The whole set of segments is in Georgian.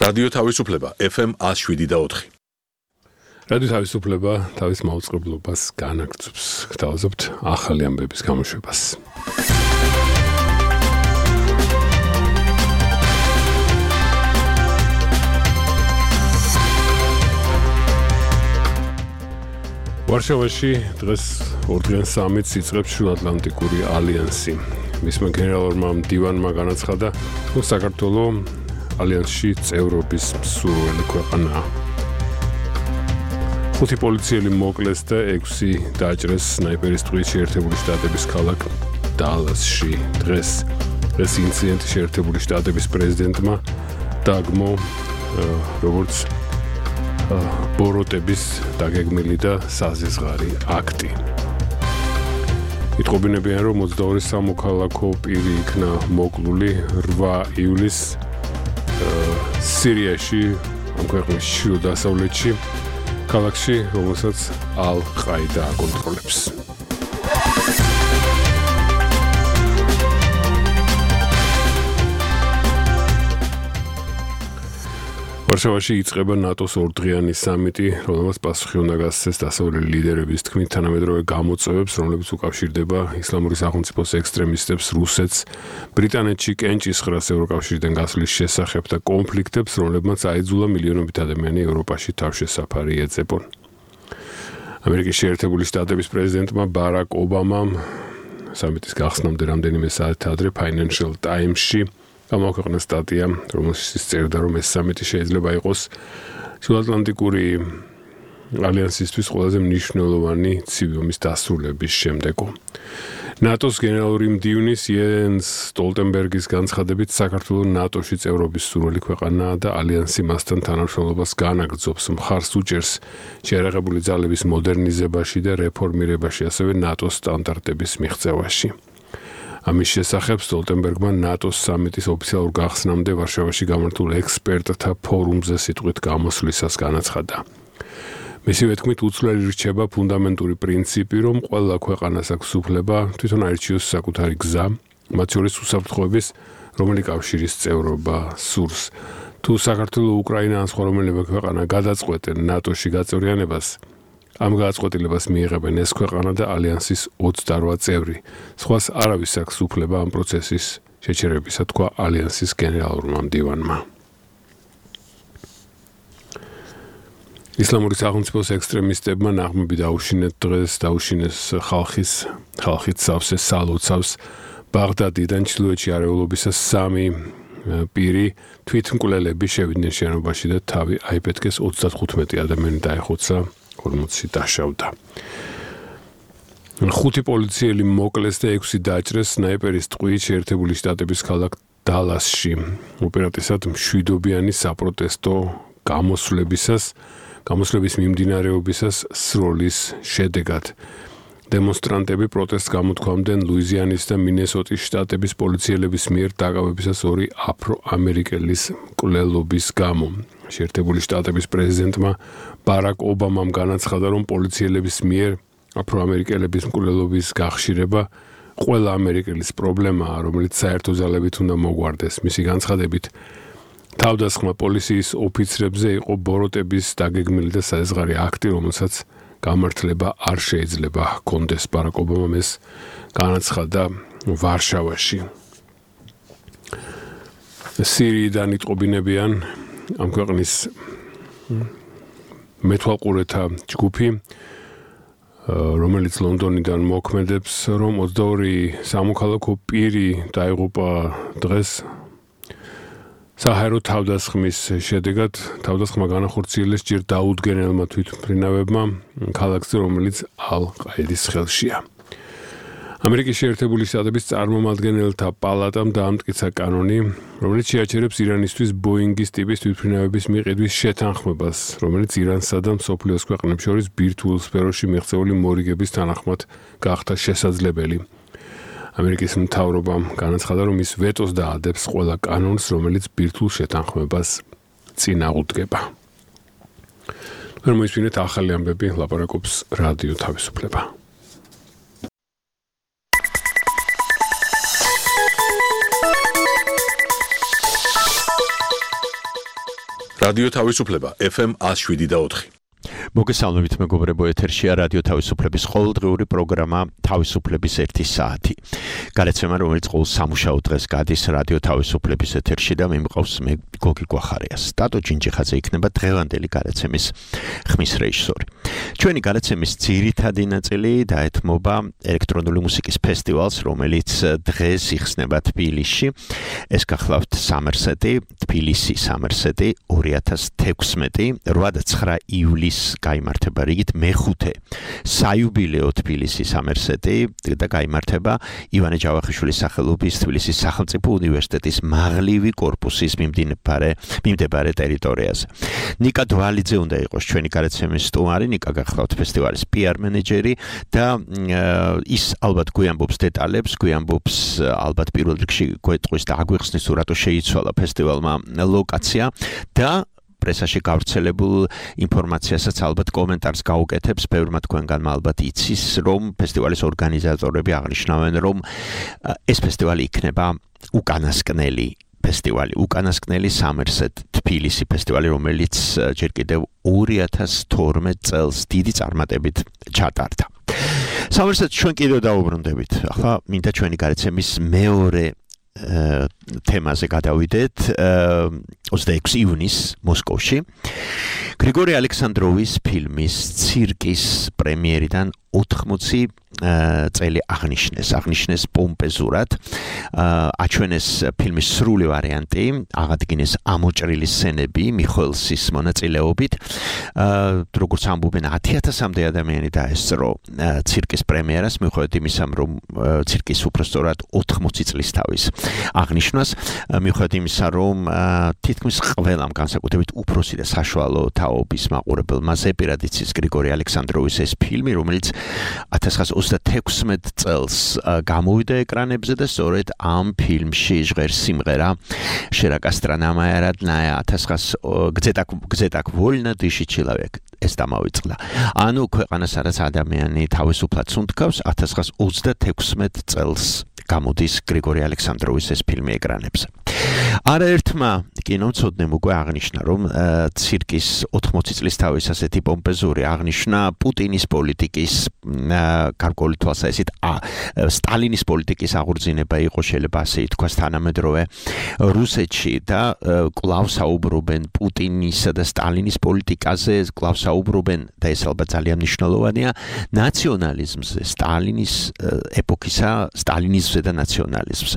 რადიო თავისუფლება FM 107.4. რადიო თავისუფლება თავის მაუწყებლობას განაგრძობს. გთავაზობთ ახალი ამბების გამოშვებას. ვარშავაში დღეს ორდღიან სამიტს იწყებს შუაატლანტიკური ალიანსი. მისმა გენერალურმა მდივანმა განაცხადა, რომ საქართველოს ალიანსში წევრობის მსურველი ქვეყანაა. 5 პოლიციელი მოკლეს და 6 დააჭრეს სნაიპერის ტყვით შეერთებული შტატების ქალაქ დალასში. დღეს ინციდენტი შეერთებული შტატების პრეზიდენტმა დააგმო როგორც ბოროტების დაგეგმილი და საზღვარი აქტი. იტყობინებიან, რომ 22 სამოქალაქო პირი იქნა მოკლული 8 ივლისს სირიაში, ამ ქვეყნის ჩრდილო-დასავლეთში, ქალაქში, რომელსაც ალ-ყაიდა აკონტროლებს. ვარშავაში იწყება ნატოს ორდღიანი სამიტი, რომელმაც პასუხი უნდა გასცეს დასავლელი ლიდერების თქმით თანამედროვე გამოწვევებს, რომლებიც უკავშირდება ისლამური სახელმწიფოს ექსტრემისტებს, რუსეთს, ბრიტანეთში კენჭისყრას ევროკავშირიდან გასვლის შესახებ და კონფლიქტებს, რომლებმაც აიძულა მილიონობით ადამიანი ევროპაში თავშესაფარი ეძებონ. ამერიკის შეერთებული შტატების პრეზიდენტმა ბარაკ ობამამ სამიტის გახსნამდე რამდენიმე საათი ადრე Financial Times-ში გამოქვეყნა სტატია, რომელშიც წერდა, რომ ეს სამიტი შეიძლება იყოს შუაატლანტიკური ალიანსისთვის ყველაზე მნიშვნელოვანი ცივი ომის დასრულების შემდეგო. ნატოს გენერალური მდივნის იენს სტოლტენბერგის განცხადებით, საქართველოს ნატოში წევრობის სურვილი ქვეყანაა და ალიანსი მასთან თანამშრომლობას განაგრძობს, მხარს უჭერს შეიარაღებული ძალების მოდერნიზებაში და რეფორმირებაში, ასევე ნატოს სტანდარტების მიღწევაში. ამის შესახებ სტოლტენბერგმა ნატოს სამიტის ოფიციალურ გახსნამდე ვარშავაში გამართულ ექსპერტთა ფორუმზე სიტყვით გამოსვლისას განაცხადა. მისივე თქმით, უცვლელი რჩება ფუნდამენტური პრინციპი, რომ ყველა ქვეყანას აქვს უფლება თვითონ აირჩიოს საკუთარი გზა, მათ შორის უსაფრთხოების, რომელი კავშირის წევრობა სურს. თუ საქართველოს, უკრაინა ან სხვა რომელიმე ქვეყანა გადაწყვეტენ ნატოში გაწევრიანებას, ამ გადაწყვეტილებას მიიღებენ ეს ქვეყანა და ალიანსის 28 წევრი. სხვას არავის აქვს უფლება ამ პროცესის შეჩერებისა, თქვა ალიანსის გენერალურმა მდივანმა. ისლამური სახელმწიფოს ექსტრემისტებმა ნაღმები დაუშინეს ხალხის სავსე სალოცავს ბაღდადიდან ჩრდილოეთში არეულობისას 3 პირი თვითმკვლელები შევიდნენ შენობაში და თავი აიფეთქეს, 35 ადამიანი დაეხოცა, 40 დაშავდა. 5 პოლიციელი მოკლეს და 6 დააჭრეს სნაიპერის ტყვით შეერთებული შტატების ქალაქ დალასში. უპირატესად მშვიდობიანი საპროტესტო გამოსვლების მიმდინარეობისას სროლის შედეგად. დემონსტრანტები პროტესტს გამოთქვამდნენ ლუიზიანის და მინესოტის შტატების პოლიციელების მიერ დაკავებისას 2 აფრო-ამერიკელის მკვლელობის გამო. შეერთებული შტატების პრეზიდენტმა ბარაკ ობამამ განაცხადა, რომ პოლიციელების მიერ აფრო-ამერიკელების მკვლელობის გახშირება ყველა ამერიკელის პრობლემაა, რომელიც საერთო ძალებით უნდა მოგვარდეს. მისი განცხადებით, თავდასხმა პოლიციის ოფიცრებზე იყო ბოროტების დაგეგმილი და საზღვარი აქტი, რომელსაც გამართლება არ შეიძლება ჰქონდეს. ბარაკ ობამამ ეს განაცხადა ვარშავაში. სირიიდან იტყობინებიან ამ ქვეყნის მეთვალყურეთა ჯგუფი, რომელიც ლონდონიდან მოქმედებს, რომ 22 სამოქალაქო პირი დაიღუპა დღეს საჰაერო თავდასხმის შედეგად. თავდასხმა განახორციელეს ჯერ დაუდგენელმა თვითმფრინავებმა ქალაქზე, რომელიც ალ-ყაიდის ხელშია. ამერიკის შეერთებული შტატების წარმომადგენელთა პალატამ დაამტკიცა კანონი, რომელიც შეაჩერებს ირანისთვის ბოინგის ტიპის თვითმფრინავების მიყიდვის შეთანხმებას, რომელიც ირანსა და მსოფლიოს ქვეყნებს შორის ბირთვულ სფეროში მიღწეული მორიგების თანახმად გახდა შესაძლებელი. ამერიკის მთავრობამ განაცხადა, რომ ის ვეტოს დაადებს ყველა კანონს, რომელიც ბირთვულ შეთანხმებას წინააღმდეგება. მოისმინეთ ახალი ამბები, ლაპარაკობს რადიო თავისუფლება. რადიო თავისუფლება FM 107.4. მოგესალმებით მეგობრებო, ეთერშია რადიო თავისუფლების ყოველდღიური პროგრამა თავისუფლების 1 საათი. გადაცემა, რომელიც ყოველ სამუშაო დღეს გადის რადიო თავისუფლების ეთერში და მიმყავს მე გოგი გვახარიას. ტატო ჯინჯიხაძე იქნება დღევანდელი გადაცემის ხმის რეჟისორი. ჩვენი გადაცემის ძირითადი ნაწილი დაეთმობა ელექტრონული მუსიკის ფესტივალს, რომელიც დღეს იხსნება თბილისში. ეს გახლავთ სამერსეტი, თბილისი სამერსეტი 2016 8-9 ივლისს გაიმართება რიგით მეხუთე საიუბილეო თბილისის სამერსეტი და გაიმართება ივანე ჯავახიშვილის სახელობის თბილისის სახელმწიფო უნივერსიტეტის მაღლივი კორპუსის მიმდებარე ტერიტორიაზე. ნიკა დვალიძე უნდა იყოს ჩვენი გადაცემის სტუმარი. ნიკა გახლავთ ფესტივალის PR მენეჯერი და ის ალბათ გვიამბობს დეტალებს, გვიამბობს ალბათ პირველ რიგში გვეტყვის და აგვიხსნის თუ რატო შეიცვალა ფესტივალმა ლოკაცია და პრესაში გავრცელებულ ინფორმაციასაც ალბათ კომენტარს გაუკეთებს. ბევრმა თქვენგანმა ალბათ იცის, რომ ფესტივალის ორგანიზატორები აღნიშნავენ, რომ ეს ფესტივალი იქნება უკანასკნელი ფესტივალი, უკანასკნელი სამერსეტ თბილისი ფესტივალი, რომელიც ჯერ კიდევ 2012 წელს დიდი წარმატებით ჩატარდა. სამერსეტს ჩვენ კიდევ დაუბრუნდებით. ახლა მინდა ჩვენი გადაცემის მეორე თემაზე გადავიდეთ 26 ივნისს მოსკოვში. გრიგორი ალექსანდროვის ფილმის ცირკის პრემიერიდან 80 წელი აღნიშნეს პომპეზურად. აჩვენეს ფილმის სრული ვარიანტი, აღადგინეს ამოჭრილი სცენები მიხოელსის მონაწილეობით. როგორც ამბობენ 10,000-მდე ადამიანი დაესწრო ცირკის პრემიერას, მიუხედავად იმისა, რომ ცირკის უпростоრად 80 წლის თავის აღნიშვნას, მიუხედავად იმისა, რომ თითქმის ყველამ განსაკუთრებით უფროსი და საშუალო თაობის მაყურებელმა ზეპირად იცის გრიგორი ალექსანდროვის ეს ფილმი, რომელიც 1936 წელს გამოვიდა ეკრანებზე და სწორედ ამ ფილმში ჟღერს სიმღერა შერაკასტრანამაია родная 1900 ვოლნა დიში ჩილავეკ ეს დამავიწყდა. ანუ ქვეყანას რაც ადამიანი თავისუფლად უნთქავს 1936 წელს გამოდის გრიგორი ალექსანდროვის ეს ფილმი ეკრანებზე. არაერთმა კინომცოდნემ უკვე აღნიშნა, რომ ცირკის 80 წლის თავის ასეთი პომპეზური აღნიშვნა პუტინის პოლიტიკის გარკვეული თვალსაზრისით სტალინის პოლიტიკის აღორძინება იყო, შეიძლება ასე ითქვას, თანამედროვე რუსეთში და კვლავ საუბრობენ პუტინისა და სტალინის პოლიტიკაზე, კვლავ საუბრობენ და ეს ალბათ ძალიან მნიშვნელოვანია ნაციონალიზმზე, სტალინის ეპოქისა, სტალინიზმზე და ნაციონალიზმზე.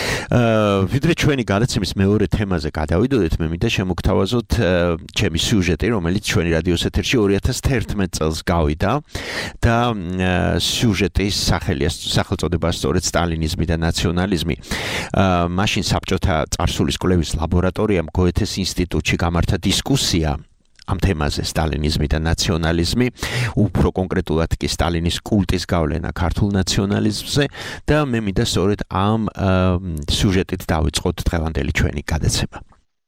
ვიდრე ჩვენი გადაცემის მეორე თემაზე გადავიდოდეთ, მე მინდა შემოგთავაზოთ ჩემი სიუჟეტი, რომელიც ჩვენი რადიოს ეთერში 2011 წელს გავიდა და სიუჟეტის სახელწოდება სწორედ სტალინიზმი და ნაციონალიზმი. მაშინ საბჭოთა წარსულის კვლევის ლაბორატორიამ გოეთეს ინსტიტუტში გამართა დისკუსია ამ თემაზე, სტალინიზმი და ნაციონალიზმი, უფრო კონკრეტულად კი სტალინის კულტის გავლენა ქართულ ნაციონალიზმზე და მე მინდა სწორედ ამ სიუჟეტით დავიწყოთ დღევანდელი ჩვენი გადაცემა.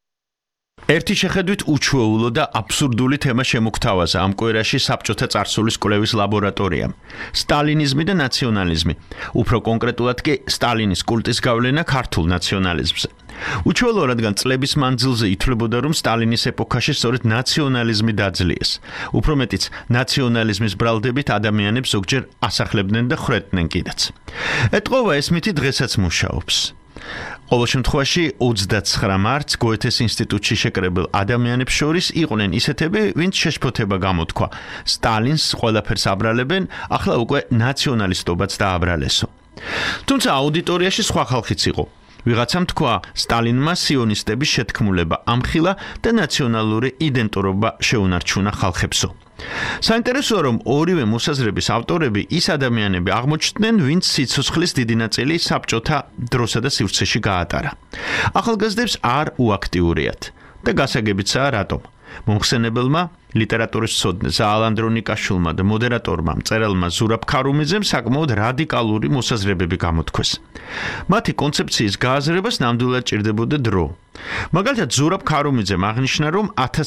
ერთი შეხედვით უჩვეულო და აბსურდული თემა შემოგთავაზა ამ კვირაში საბჭოთა წარსულის კვლევის ლაბორატორიამ. სტალინიზმი და ნაციონალიზმი, უფრო კონკრეტულად კი სტალინის კულტის გავლენა ქართულ ნაციონალიზმზე. უჩვეულო, რადგან წლების მანძილზე ითვლებოდა, რომ სტალინის ეპოქაში სწორედ ნაციონალიზმი დაძლიეს. უფრო მეტიც, ნაციონალიზმის ბრალდებით ადამიანებს ზოგჯერ ასახლებდნენ და ხრეტდნენ კიდეც. ეტყობა ეს მითი დღესაც მუშაობს. ყოველ შემთხვევაში 29 მარტს გოეთეს ინსტიტუტში შეკრებილ ადამიანებს შორის იყვნენ ისეთები, ვინც შეშფოთება გამოთქვა. სტალინს ყველაფერს აბრალებენ, ახლა უკვე ნაციონალისტობაც დააბრალესო. თუმცა აუდიტორიაში სხვა ხალხიც იყო. ვიღაცამ თქვა, სტალინმა სიონისტების შეთქმულება ამხილა და ნაციონალური იდენტურობა შეუნარჩუნა ხალხებსო. საინტერესოა, რომ ორივე მოსაზრების ავტორები ის ადამიანები აღმოჩნდნენ, ვინც სიცოცხლის დიდი ნაწილი საბჭოთა დროსა და სივრცეში გაატარა. ახალგაზრდებს არ უაქტიურიათ და გასაგებიცაა რატომ. მომხსენებელმა ლიტერატურის მცოდნე ზაალ ანდრონიკაშვილმა და მოდერატორმა მწერალმა ზურაბ ქარუმიძემ საკმაოდ რადიკალური მოსაზრებები გამოთქვეს. მათი კონცეფციის გააზრებას ნამდვილად ჭირდებოდა დრო. მაგალითად, ზურაბ ქარუმიძემ აღნიშნა, რომ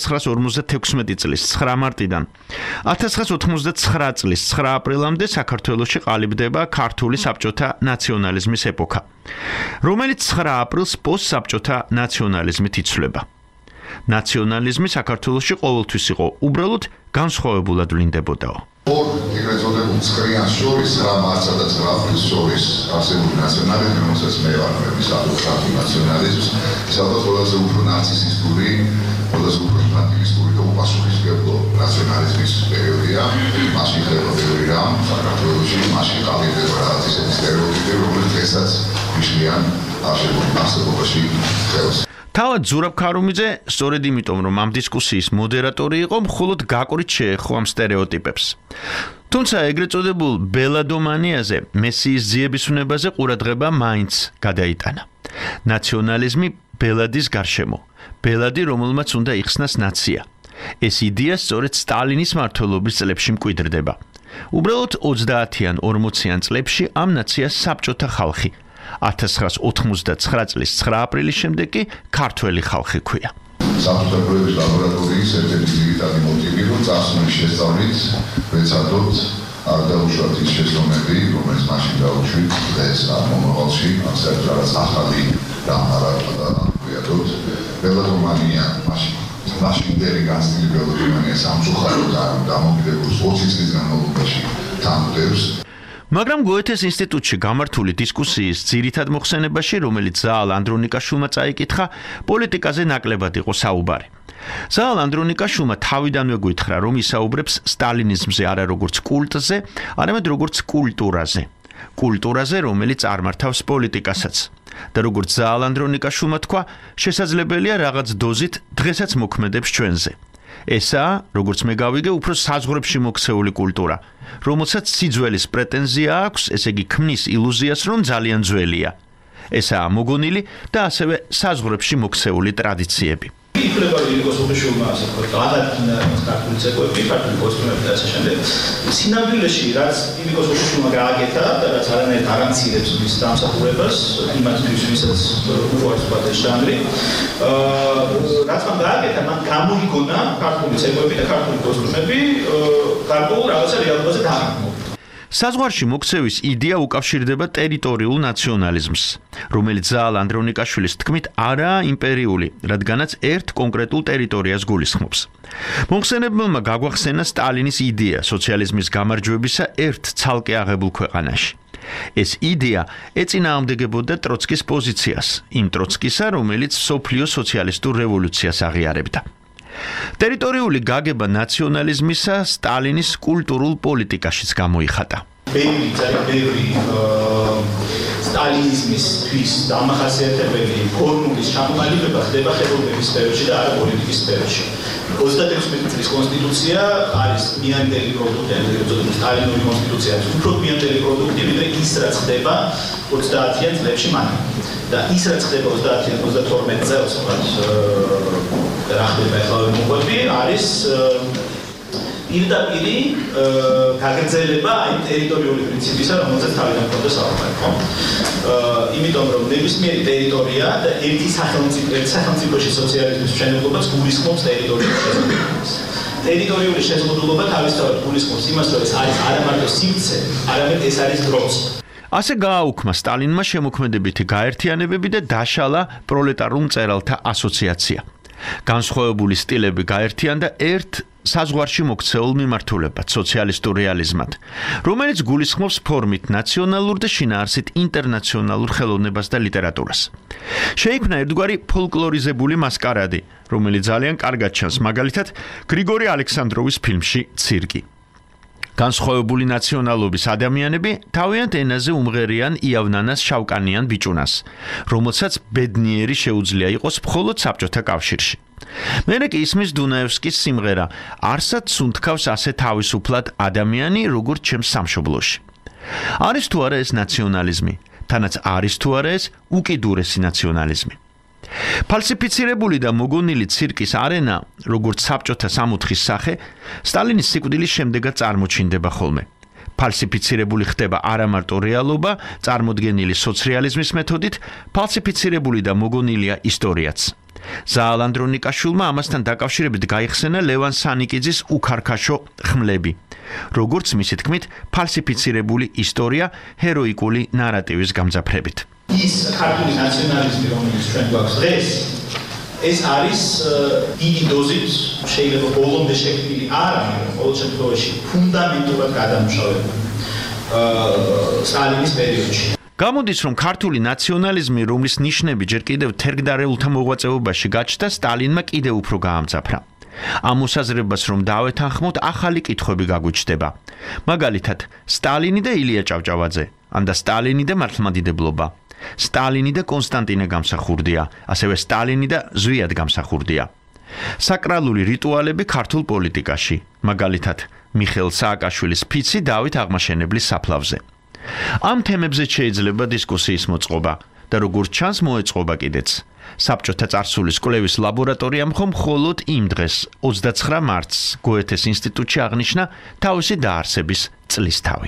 1956 წლის 9 მარტიდან 1989 წლის 9 აპრილამდე საქართველოში ყალიბდება ქართული საბჭოთა ნაციონალიზმის ეპოქა, რომელიც 9 აპრილს პოსტსაბჭოთა ნაციონალიზმით იცვლება. ნაციონალიზმი საქართველოში ყოველთვის იყო უბრალოდ განსხვავებულად ვლინდებოდაო. ორ ეგრეთ წოდებულ ცხრიან შორის რა მარსა და ცხრაფრის შორის არსებული ნაციონალიზმი, რომელსაც მე ვარქმევ საკუთარ ნაციონალიზმს, სადაც ყველაზე უფრო ნაცისტური, ყველაზე უფრო ნაცისტური და უპასუხისმგებლო ნაციონალიზმის პერიოდია. მაშინ ხდება ბევრი რამ საქართველოში, მაშინ ყალიბდება რაღაც ისეთი სტერეოტიპები, რომლებიც დღესაც მიშლიან არსებობაში ხელს. თავად ზურაბ ქარუმიძე სწორედ იმიტომ, რომ ამ დისკუსიის მოდერატორი იყო, მხოლოდ გაკვრით შეეხო ამ სტერეოტიპებს. თუმცა ეგრეთ წოდებულ ბელადომანიაზე, მესიის ძიების უნებაზე ყურადღება მაინც გადაიტანა. ნაციონალიზმი ბელადის გარშემო, ბელადი, რომელმაც უნდა იხსნას ნაცია. ეს იდეა სწორედ სტალინის მმართველობის წლებში მკვიდრდება. უბრალოდ 30-იან 40-იან წლებში ამ ნაციას საბჭოთა ხალხი 1989 წლის 9 აპრილის შემდეგ კი ქართველი ხალხი ქვია. საბჭოთა კვლევის ლაბორატორიის ერთ-ერთი ძირითადი მოტივი, რომ წარსულის შესწავლით ვეცადოთ არ დაუშვათ ის შეცდომები, რომელიც მაშინ დაუშვით დღეს ამ მომავალში, ასეთ რაღაც ახალი ვიადოთ. ბელადომანია მაშინდელი განცდილი ბელადომანია სამწუხაროდ არ დამოკიდებული 20 წლის განმავლობაში თანხმდებს. მაგრამ გოეთეს ინსტიტუტში გამართული დისკუსიის ძირითად მოხსენებაში, რომელიც ზაალ ანდრონიკაშვილმა წაიკითხა, პოლიტიკაზე ნაკლებად იყო საუბარი. ზაალ ანდრონიკაშვილმა თავიდანვე გითხრა, რომ ისაუბრებს სტალინიზმზე არა როგორც კულტზე, არამედ როგორც კულტურაზე. კულტურაზე, რომელიც წარმართავს პოლიტიკასაც. და როგორც ზაალ ანდრონიკაშვილმა თქვა, შესაძლებელია რაღაც დოზით დღესაც მოქმედებს ჩვენზე. ესაა, როგორც მე გავიგე, უფრო საზღვრებში მოქცეული კულტურა, რომელსაც სიძველის პრეტენზია აქვს, ესე იგი ქმნის ილუზიას, რომ ძალიან ძველია. ესაა მოგონილი და ასევე საზღვრებში მოქცეული ტრადიციები. ითვლება ილიკოს ოფიციალურმა ასე ვთქვათ, გადადგინა ქართული ცეკვები, ქართული კოსტუმები და ასე შემდეგ. სინამდვილეში, რაც ილიკოს ოფიციალურმა გააკეთა და რაც არანაირად არ ამცირებს მის დამსახურებას, იმათთვის, ვისაც უყვარს ეს ჟანრი, რაც მან გააკეთა, მან გამოიგონა ქართული ცეკვები და ქართული კოსტუმები გარკვეულ რაღაცა რეალობაზე დაყრდნობით. საზღვარში მოქცევის იდეა უკავშირდება ტერიტორიულ ნაციონალიზმს, რომელიც ზაალ ანდრონიკაშვილის თქმით არაა იმპერიული, რადგანაც ერთ კონკრეტულ ტერიტორიას გულისხმობს. მოხსენებელმა გაგვახსენა სტალინის იდეა სოციალიზმის გამარჯვებისა ერთ ცალკე აღებულ ქვეყანაში. ეს იდეა ეწინააღმდეგებოდა ტროცკის პოზიციას, იმ ტროცკისა, რომელიც მსოფლიო სოციალისტურ რევოლუციას აღიარებდა. ტერიტორიული გაგება ნაციონალიზმისა სტალინის კულტურულ პოლიტიკაშიც გამოიხატა. ბევრი სტალინიზმისთვის დამახასიათებელი ფორმულის ჩამოყალიბება ხდება ხელოვნების სფეროში და არა პოლიტიკის სფეროში. 36 წლის კონსტიტუცია არის გვიანდელი პროდუქტი, ეგრეთ წოდებული სტალინური კონსტიტუცია არის უფრო გვიანდელი პროდუქტი, ვიდრე ის რაც ხდება 30-იან წლებში მანამდე. და ის რაც ხდება 30-იან 32 წელს, რა ხდება ახლა მოყვები, არის პირდაპირი გაგრძელება აი ტერიტორიული პრინციპისა, რომელზეც თავიდან მქონდა საუბარი, ხო? იმიტომ რომ ნებისმიერი ტერიტორია და ერთი სახელმწიფოში სოციალიზმის მშენებლობაც გულისხმობს ტერიტორიული შეზღუდულობას. ტერიტორიული შეზღუდულობა თავისთავად გულისხმობს იმას, რომ ეს არის არა მარტო სივრცე, არამედ ეს არის დროც. ასე გააუქმა სტალინმა შემოქმედებითი გაერთიანებები და დაშალა პროლეტარულ მწერალთა ასოციაცია. განსხვავებული სტილები გაერთიანდა ერთ საზღვარში მოქცეულ მიმართულებად, სოციალისტურ რეალიზმად, რომელიც გულისხმობს ფორმით ნაციონალურ და შინაარსით ინტერნაციონალურ ხელოვნებას და ლიტერატურას. შეიქმნა ერთგვარი ფოლკლორიზებული მასკარადი, რომელიც ძალიან კარგად ჩანს, მაგალითად, გრიგორი ალექსანდროვის ფილმში ცირკი. განსხვავებული ნაციონალობის ადამიანები თავიანთ ენაზე უმღერიან იავნანას შავკანიან ბიჭუნას, რომელსაც ბედნიერი შეუძლია იყოს მხოლოდ საბჭოთა კავშირში. მერე კი ისმის დუნაევსკის სიმღერა არსად სუნთქავს ასე თავისუფლად ადამიანი, როგორც ჩემს სამშობლოში. არის თუ არა ეს ნაციონალიზმი, თანაც არის თუ არა ეს უკიდურესი ნაციონალიზმი. ფალსიფიცირებული და მოგონილი ცირკის არენა, როგორც საბჭოთა სამოთხის სახე, სტალინის სიკვდილის შემდეგაც წარმოჩინდება ხოლმე. ფალსიფიცირებული ხდება არა მარტო რეალობა, წარმოდგენილი სოციალიზმის მეთოდით, ფალსიფიცირებული და მოგონილია ისტორიაც. ზაალ ანდრონიკაშვილმა ამასთან დაკავშირებით გაიხსენა ლევან სანიკიძის უქარქაშო ხმლები, როგორც მისი თქმით, ფალსიფიცირებული ისტორია ჰეროიკული ნარატივის გამძაფრებით. ის ქართული ნაციონალიზმი, რომელიც ჩვენ გვაქვს დღეს, ეს არის დიდი დოზით შეიძლება ბოლომდე შექმნილი არ არის, ყოველ შემთხვევაში ფუნდამენტურად გადამუშავებული სტალინის პერიოდში. გამოდის, რომ ქართული ნაციონალიზმი, რომლის ნიშნები ჯერ კიდევ თერგდარეულთა მოღვაწეობაში გაჩნდა, სტალინმა კიდევ უფრო გაამძაფრა. ამ მოსაზრებას რომ დავეთანხმოთ, ახალი კითხვები გაგვიჩნდება. მაგალითად, სტალინი და ილია ჭავჭავაძე, ანდა სტალინი და მართლმადიდებლობა. სტალინი და კონსტანტინე გამსახურდია, ასევე სტალინი და ზვიად გამსახურდია. საკრალური რიტუალები ქართულ პოლიტიკაში, მაგალითად, მიხეილ სააკაშვილის ფიცი დავით აღმაშენებლის საფლავზე. ამ თემებზე შეიძლება დისკუსიის მოწყობა და როგორც ჩანს მოეწყობა კიდეც. საბჭოთა წარსულის კვლევის ლაბორატორიამ ხომ მხოლოდ იმ დღეს 29 მარტს გოეთეს ინსტიტუტში აღნიშნა თავისი დაარსების წლისთავი.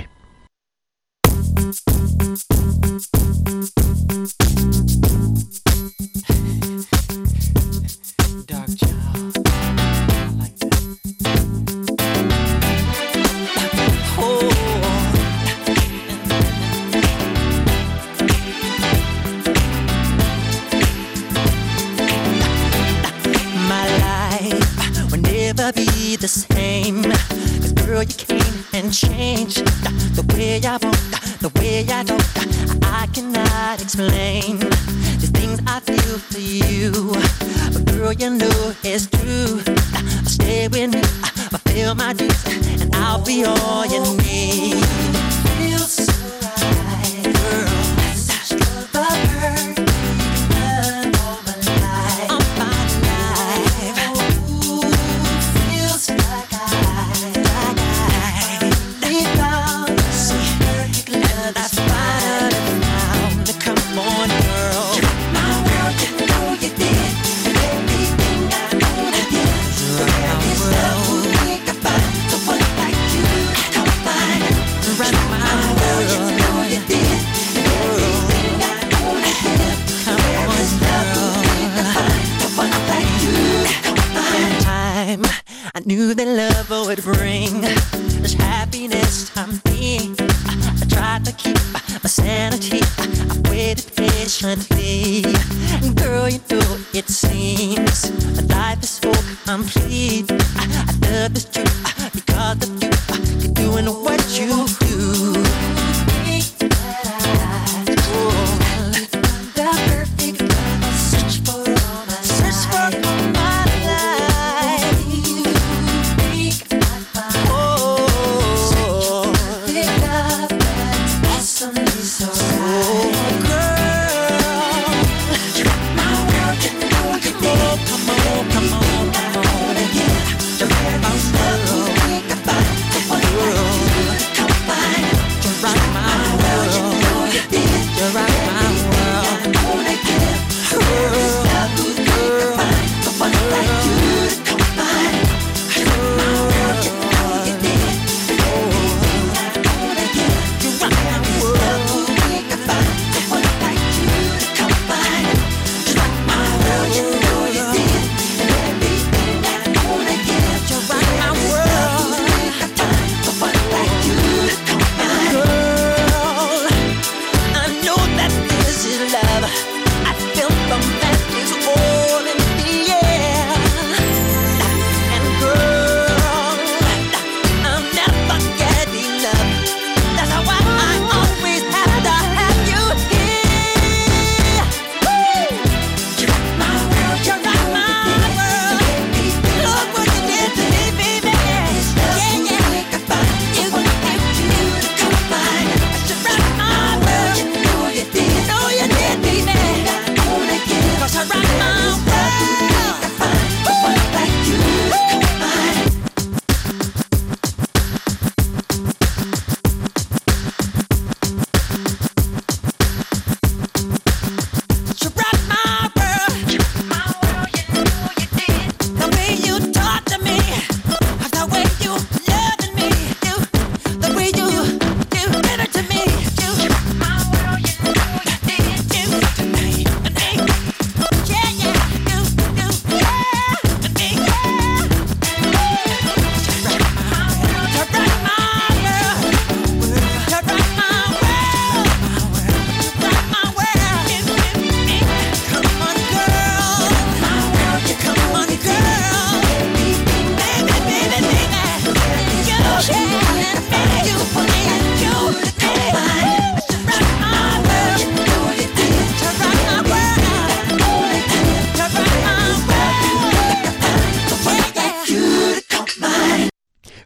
Be the same, 'cause girl you came and changed the way I walk, the way I talk. I cannot explain the things I feel for you, but girl you know it's true. Stay with me, fulfill my dreams, and I'll be all you need. Feels so right, girl. Such the perfect love all my life. All my life. I knew that love would bring this happiness to me. I tried to keep my sanity. I waited patiently. And girl, you know it seems my life is so complete. I love this truth because of you. You're doing what you do. The perfect love. Search for all my life. Search for all my life. Come on.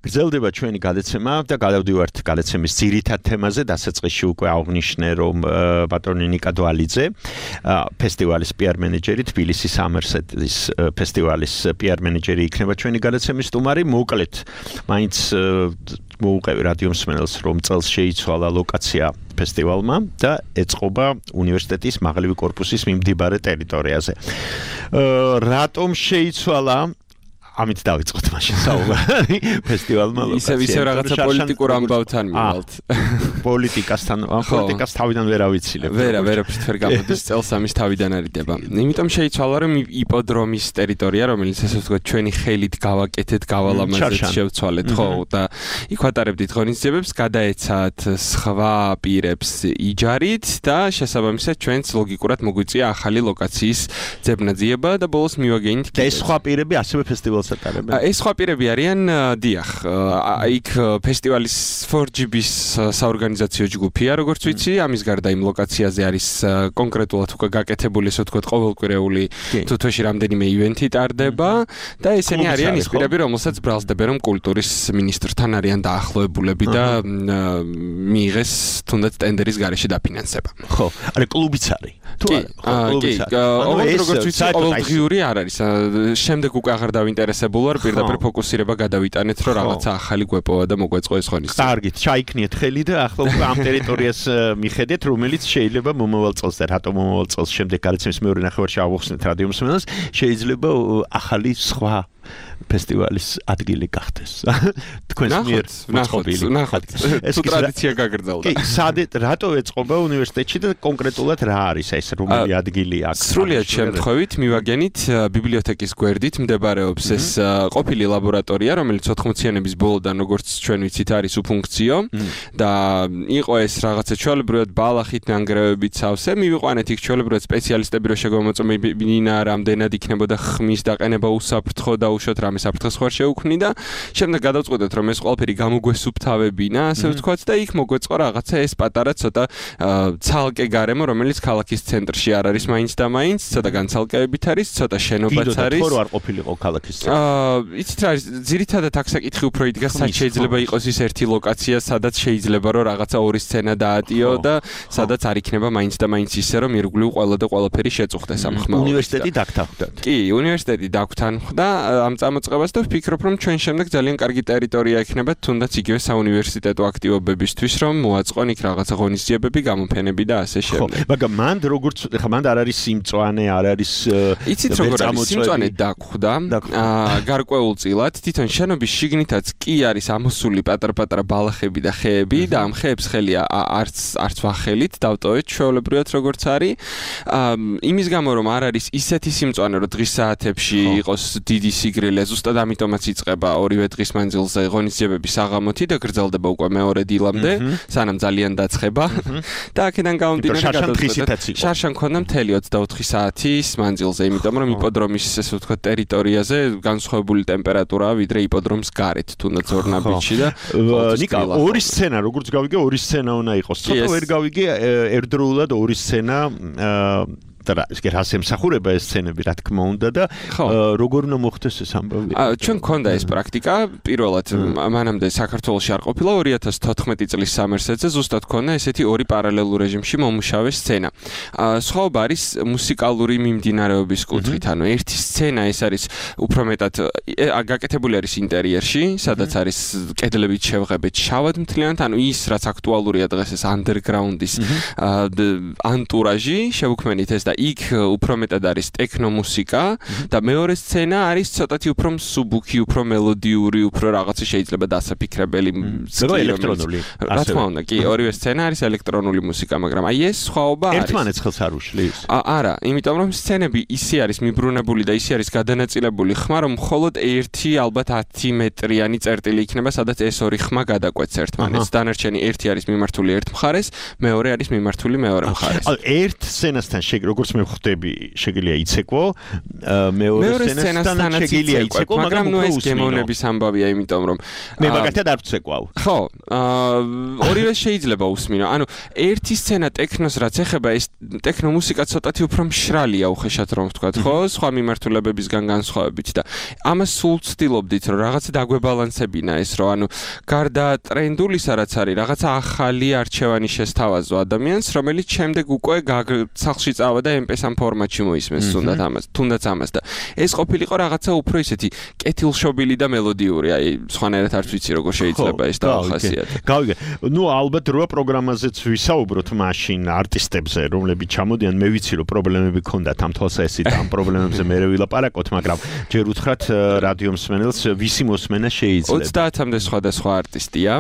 გრძელდება ჩვენი გადაცემა და გადავდივართ გადაცემის ძირითად თემაზე, დასაწყისში უკვე აღნიშნე, რომ ბატონი ნიკა დვალიძე, ფესტივალის PR მენეჯერი, თბილისის სამერსედის ფესტივალის PR მენეჯერი იქნება ჩვენი გადაცემის სტუმარი. მოკლედ, მაინც მოუყევი რადიო მსმენელს, რომ წელს შეიცვალა ლოკაცია ფესტივალმა და ეწყობა უნივერსიტეტის მაღლივი კორპუსის მიმდებარე ტერიტორიაზე. რატომ შეიცვალა? ამით დავიწყოთ მაშინ საუბარი ფესტივალმა ლოკაცია. ისევ რაღაცა პოლიტიკურ ამბავთან მივალთ. პოლიტიკასთან, პოლიტიკას თავიდან ვერ ავიცილებ. ვერაფერს ვერ გამოდის, წელს ამის თავიდან არიდება. იმიტომ შეიცვალა, რომ იპოდრომის ტერიტორია, რომელიც ასე ვთქვათ, ჩვენი ხელით გავაკეთეთ, გავალამაზეთ, შევცვალეთ, ხო, და იქ ვატარებდით ღონისძიებებს, გადაეცათ სხვა პირებს იჯარით და შესაბამისად ჩვენც ლოგიკურად მოგვიწია ახალი ლოკაციის ძებნაძიება და ბოლოს მივაგენით. და ეს სხვა პირები ასევე ფესტივალს ეს სხვა პირები არიან, დიახ, იქ ფესტივალის 4GB-ის საორგანიზაციო ჯგუფია, როგორც ვიცი, ამის გარდა იმ ლოკაციაზე არის კონკრეტულად უკვე გაკეთებული, ასე ვთქვათ, ყოველკვირეული თუთოში რამდენიმე ივენთი ტარდება და ესენი არიან ის პირები, რომელსაც ბრალსდებენ, რომ კულტურის მინისტრთან არიან დაახლოებულები და მიიღეს თუნდაც ტენდერის გარეშე დაფინანსება. ხო, არა კლუბიც არის. თუ არა, კლუბიც არის. როგორც ვიცი, ყოველდღიური არ არის. შემდეგ უკვე აღარ დავინტერესებულ ვარ, პირდაპირ ფოკუსირება გადავიტანეთ, რომ რაღაცა ახალი გვეპოვა და მოგვეწყო ეს ღონისძიება. კარგით, ჩაიქნიეთ ხელი და ახლა უკვე ამ ტერიტორიას მიხედეთ, რომელიც შეიძლება მომავალ წელს და რატომ მომავალ წელს შემდეგ გადაცემის მეორე ნახევარში ავუხსნეთ რადიო მსმენელს, შეიძლება ახალი სხვა ფესტივალის ადგილი გახდეს. თქვენს მიერ მოწყობილი. ნახოთ. ეს ტრადიცია გაგრძელდა. კი, სადეთ რატო ეწყობა უნივერსიტეტში და კონკრეტულად რა არის ეს რომელი ადგილი აქ? სრულიად შემთხვევით მივაგენით ბიბლიოთეკის გვერდით მდებარეობს ეს ყოფილი ლაბორატორია, რომელიც 80-იანების ბოლოდან, როგორც ჩვენ ვიცით, არის უფუნქციო და იყო ეს რაღაცა ჩვეულებრივად ბალახით ნანგრევებით სავსე, მივიყვანეთ იქ ჩვეულებრივად სპეციალისტები, რომ შეგვამოწმებინა რამდენად იქნებოდა ხმის დაყენება უსაფრთხო და უშოთ რამე საფრთხეს ხوار შეუქმნიდა. შემდეგ გადავწყვეტეთ, რომ ეს ყველაფერი გამოგვესუფთავებინა, ასე ვთქვათ, და იქ მოგვეწყო რაღაცა ეს პატარა ცოტა ცალკე გარემო, რომელიც ქალაქის ცენტრში არ არის მაინც და მაინც, ცოტა განცალკევებით არის, ცოტა შენობაც არის. ხო, არ ყოფილიყო ქალაქის ცენტრში. იცით რა არის, ძირითადად აქ საკითხი უფრო იდგა, სად შეიძლება იყოს ის ერთი ლოკაცია, სადაც შეიძლება რომ რაღაცა ორი სცენა დაატიო და სადაც არ იქნება მაინც და მაინც ისე, რომ ირგვლივ ყველა და ყველაფერი შეწუხდეს ამ ხმაურით. უნივერსიტეტი დაგთანხმდათ. კი, უნივერსიტეტი დაგთანხმდა ამ წამოწყებას და ვფიქრობ, რომ ჩვენ შემდეგ ძალიან კარგი ტერიტორია იქნება თუნდაც იგივე საუნივერსიტეტო აქტივობებისთვის, რომ მოაწყონ იქ რაღაცა ღონისძიებები, გამოფენები და ასე შემდეგ. მაგრამ მან როგორც ხა მან არ არის სიმწვანე, არ არის იცით როგორ არის სიმწვანე დაგვხვდა გარკვეულწილად თვითონ შენობის შიგნითაც კი არის ამოსული პატარ-პატარა ბალახები და ხეები და ამ ხეებს ხელი არც ვახელით დავტოვეთ ჩვეულებრივად როგორც არის იმის გამო რომ არ არის ისეთი სიმწვანე რომ დღის საათებში იყოს დიდი სიგრილე ზუსტად ამიტომაც იწყება ორივე დღის მანძილზე ღონისძიებების საღამოთი და გრძელდება უკვე მეორე დილამდე სანამ ძალიან დაცხება და აქედან გამომდინარე გადავწყვეტეთ შარშან ქონდა მთელი 24 საათის მანძილზე იმიტომ რომ იპოდრომის ესე ვთქვათ ტერიტორიაზე განსხვავებული ტემპერატურაა ვიდრე იპოდრომის გარეთ თუნდაც ორნაბიჯში და ნიკა ორი სცენა როგორც გავიგე ორი სცენა უნდა იყოს ცოტა ვერ გავიგე ერთდროულად ორი სცენა და რას ემსახურება ეს სცენები რა თქმა უნდა და როგორ უნდა მოხდეს ეს ამბავი ჩვენ გქონდა ეს პრაქტიკა პირველად მანამდე საქართველოში არ ყოფილა 2014 წლის სამერსედზე ზუსტად გქონდა ესეთი ორი პარალელურ რეჟიმში მომუშავე სცენა სხვაობა არის მუსიკალური მიმდინარეობის კუთხით ანუ ერთი სცენა ეს არის უფრო მეტად გაკეთებული არის ინტერიერში სადაც არის კედლებით შევღებით შავად მთლიანად ანუ ის რაც აქტუალურია დღეს ეს ანდერგრაუნდის ანტურაჟი შევქმნით ეს და იქ უფრო მეტად არის ტექნო მუსიკა და მეორე სცენა არის ცოტათი უფრო მსუბუქი, უფრო მელოდიური, უფრო რაღაცა შეიძლება დასაფიქრებელი ელექტრონული. რა თქმა უნდა, კი, ორივე სცენა არის ელექტრონული მუსიკა, მაგრამ აი ეს სხვაობა არის. ერთმანეთს ხელს არ უშლის. არა, იმიტომ რომ სცენები ისე არის მიბრუნებული და ისე არის გადანაწილებული ხმა, რომ მხოლოდ ერთი ალბათ 10 მეტრიანი წერტილი იქნება, სადაც ეს ორი ხმა გადაკვეთს ერთმანეთს. დანარჩენი ერთი არის მიმართული ერთ მხარეს, მეორე არის მიმართული მეორე მხარეს. ერთ სცენასთან როგორც მე ხვდები, შეგიძლია იცეკვო, მეორე სცენასთან შეგიძლია იცეკვო, მაგრამ ნუ ეს გემოვნების ამბავია, იმიტომ რომ მე მაგათად არ ვცეკვავ. ხო, ორივე შეიძლება უსმინო. ანუ ერთი სცენა ტექნოს რაც ეხება, ეს ტექნო მუსიკა ცოტათი უფრო მშრალია უხეშად რომ ვთქვა, ხო? სხვა მიმართულებებისგან განსხვავებით და ამას სულ ვცდილობდით, რომ რაღაცა დაგვებალანსებინა ეს, რომ ანუ გარდა ტრენდულისა რაც არის, რაღაცა ახალი არჩევანი შესთავაზო ადამიანს, რომელიც შემდეგ უკვე სახლში წავა და MP3 ფორმატში მოისმენს თუნდაც ამას და ეს ყოფილიყო რაღაცა უფრო ისეთი კეთილშობილი და მელოდიური, აი სხვანაირად არც ვიცი როგორ შეიძლება ეს დაახასიათო. გავიგე. ნუ ალბათ რა პროგრამაზეც ვისაუბროთ მაშინ არტისტებზე, რომლებიც ჩამოდიან, მე ვიცი რომ პრობლემები ქონდათ ამ თვალსაჩინო ამ პრობლემებზე მე ვილაპარაკოთ, მაგრამ ჯერ უთხრათ რადიო მსმენელს ვისი მოსმენა შეიძლება. 30-მდე სხვადასხვა არტისტია.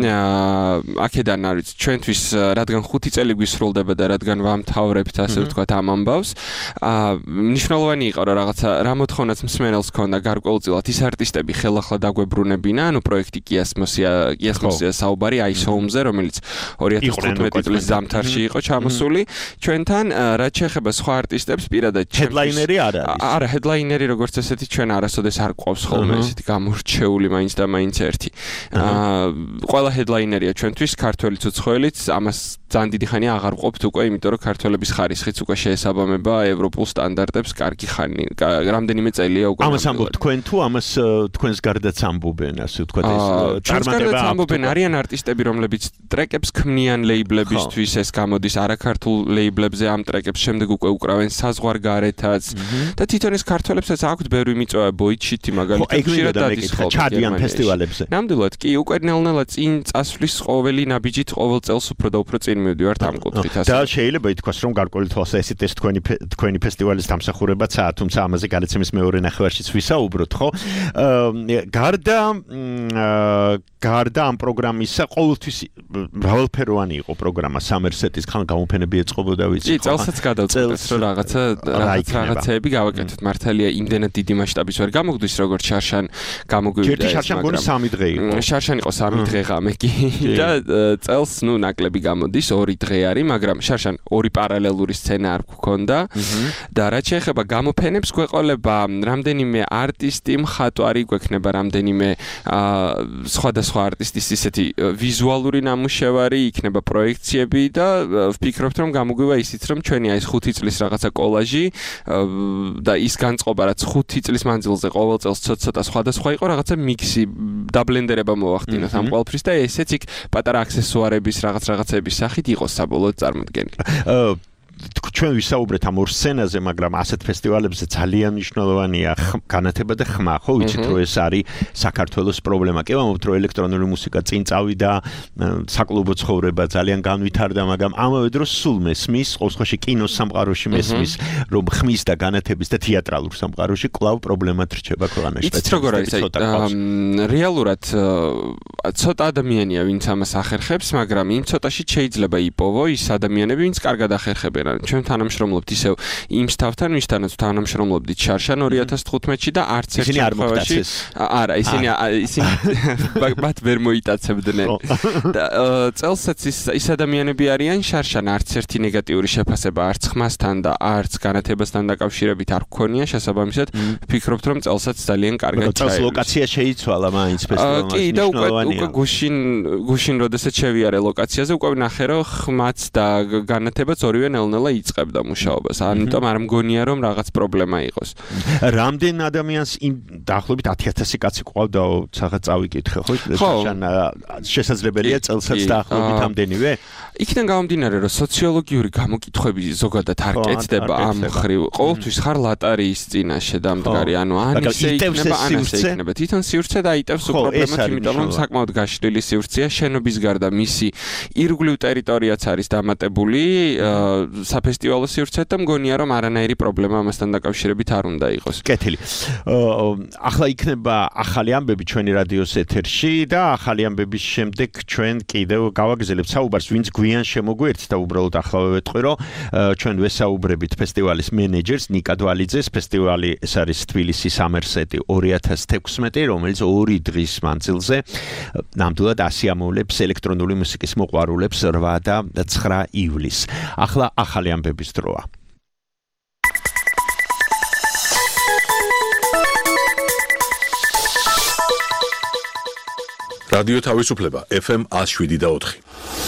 აქედან არის ჩვენთვის რადგან 5 წელი გვისრულდება და რადგან ვამთავრებთ ასე ვთქვათ ამ ამბავს. მნიშვნელოვანი იყო რომ რაღაცა რა მოთხოვნაც მსმენელს ქონდა გარკვეულწილად ის არტისტები ხელახლა დაგვებრუნებინა, ანუ პროექტი კიასმოსია საუბარი Ice Home-ზე, რომელიც 2015 წლის ზამთარში იყო ჩამოსული. ჩვენთან რაც შეეხება სხვა არტისტებს, პირადად ჰედლაინერი არ არის. არა, ჰედლაინერი როგორც ესეთი ჩვენ არასოდეს არ გვყავს ხოლმე ესეთი გამორჩეული მაინც და მაინც ერთი. ყველა ჰედლაინერია ჩვენთვის, ქართველიც უცხოელიც, ამას ძალიან დიდი ხანია აღარ ვყოფთ უკვე, იმიტომ რომ ქართველების ხარისხიც უკვე შეესაბამება ევროპულ სტანდარტებს, კარგი ხანი, რამდენიმე წელია უკვე. ამას ამბობ თქვენ თუ ამას თქვენს გარდაც ამბობენ, ასე ვთქვათ ეს წარმატება ამბობენ, არიან არტისტები, რომლებიც ტრეკებს ქმნიან ლეიბლებისთვის, ეს გამოდის არაქართულ ლეიბლებზე ამ ტრეკებს, შემდეგ უკვე უკრავენ საზღვარგარეთაც და თვითონ ეს ქართველებსაც აქვთ ბევრი მიწვევა ბოიჩიტი მაგალითად ხშირად დადის ხოლმე ჩადიან ფესტივალებზე. ნამდვილად კი, უკვე ნელ-ნელა წინ წასვლის ყოველი ნაბიჯით ყოველ წელს უფრო და უფრო წინ მივდივართ ამ კუთხით ასე. და შეიძლება ითქვას, რომ გარკვეული თვალსაჩინო ეს თქვენი ფესტივალის დამსახურებაცაა, თუმცა ამაზე გადაცემის მეორე ნახევარშიც ვისაუბროთ, ხო? გარდა ამ პროგრამისა, ყოველთვის მრავალფეროვანი იყო პროგრამა სამერსეტის ხან გამოფენები ეწყობოდა ვიცი. კი, წელსაც გადავწყვეტეთ, რომ რაღაცეები გავაკეთოთ. მართალია იმდენად დიდი მასშტაბის ვერ გამოგდის, როგორც შარშან გამოგვივიდა. ერთი შარშან გონი 3 დღე იყო. შარშან იყო 3 დღე ღამე კი და წელს ნუ ნაკლები გამოდის 2 დღე არის, მაგრამ შარშან 2 პარალელური სცენა არ გქონდა და რაც შეეხება გამოფენებს, გვეყოლება რამდენიმე არტისტი, მხატვარი, გვექნება რამდენიმე სხვადასხვა არტისტის ისეთი ვიზუალური ნამუშევარი, იქნება პროექციები და ვფიქრობთ, რომ გამოგვივა ისიც, რომ ჩვენი აი 5 წლის რაღაცა კოლაჟი და ის განწყობა, რაც 5 წლის მანძილზე ყოველ წელს ცოტა სხვადასხვა იყო, რაღაცა მიქსი, დაბლენდერება მოვახდინოთ ამ ყველაფრის და ესეც იქ პატარა აქსესუარების რაღაცების სახით იყო საბოლოოდ წარმოდგენილი. ჩვენ ვისაუბრეთ ამ ორ სცენაზე, მაგრამ ასეთ ფესტივალებზე ძალიან მნიშვნელოვანია განათება და ხმა, ხო, ვიცით რომ ეს არის საქართველოს პრობლემა. კი ვამბობთ, რომ ელექტრონული მუსიკა წინ წავიდა, საკლუბო ცხოვრება ძალიან განვითარდა, მაგრამ ამავე დროს სულ მესმის, ყოველში კინოს სამყაროში მესმის, რომ ხმის და განათების და თეატრალურ სამყაროში კვლავ პრობლემად რჩება ქვეყანაში. იცით როგორ არის, რეალურად ცოტა ადამიანია, ვინც ამას ახერხებს, მაგრამ იმ ცოტაში შეიძლება იპოვო ის ადამიანები, ვინც კარგად ახერხებენ. ჩვენ თანამშრომლობთ ისევ იმ სტავთან, ვისთანაც თანამშრომლობდით შარშან 2015-ში და არც ერთ შემთხვევაში არა, ისინი მათ ვერ მოიტაცებდნენ. და წელსაც ის ადამიანები არიან შარშან, არც ერთი ნეგატიური შეფასება არც ხმასთან და არც განათებასთან დაკავშირებით არ გქონია, შესაბამისად ვფიქრობთ, რომ წელსაც ძალიან კარგად ჩაივლის. წელს ლოკაცია შეიცვალა მაინც ფესტივალმა. კი, და უკვე გუშინ როდესაც შევიარე ლოკაციაზე, უკვე ვნახე, რომ ხმაც და განათებაც ორივე ნელ-ნელა იწყებდა მუშაობას. ამიტომ არ მგონია რომ რაღაც პრობლემა იყოს. რამდენ ადამიანს დაახლოებით 10,000 კაცი ყავდა, ცახა წავიკითხე, ხო? შესაძლებელია წელსაც დაახლოებით ამდენივე? იქიდან გამომდინარე, რომ სოციოლოგიური გამოკითხვები ზოგადად არ კეთდება ამ მხრივ. ყოველთვის ხარ ლატარიის წინაშე დამდგარი, ანუ ან ისე იქნება, ან ასე იქნება. თვითონ სივრცე დაიტევს უპრობლემოდ, იმიტომ რომ საკმაოდ გაშლილი სივრცეა, შენობის გარდა მისი ირგვლივ ტერიტორიაც არის დამატებული საფესტივალო სივრცეთ და მგონია რომ არანაირი პრობლემა ამასთან დაკავშირებით არ უნდა იყოს. კეთილი. ახლა იქნება ახალი ამბები ჩვენი რადიოს ეთერში და ახალი ამბების შემდეგ ჩვენ კიდევ გავაგზავნებთ საუბარს, ვინც გვიან შემოგვერთა უბრალოდ ახლა ვეთქვი, რომ ჩვენ ვესაუბრებით ფესტივალის მენეჯერს ნიკა დვალიძეს. ფესტივალი ეს არის თბილისის სამერსეტი 2016, რომელიც 2 დღის მანძილზე ნამდვილად ასიამოვნებს ელექტრონული მუსიკის მოყვარულებს 8 და 9 ივლისს. ახლა ახალი ამბების დროა. რადიო თავისუფლება FM 107.4.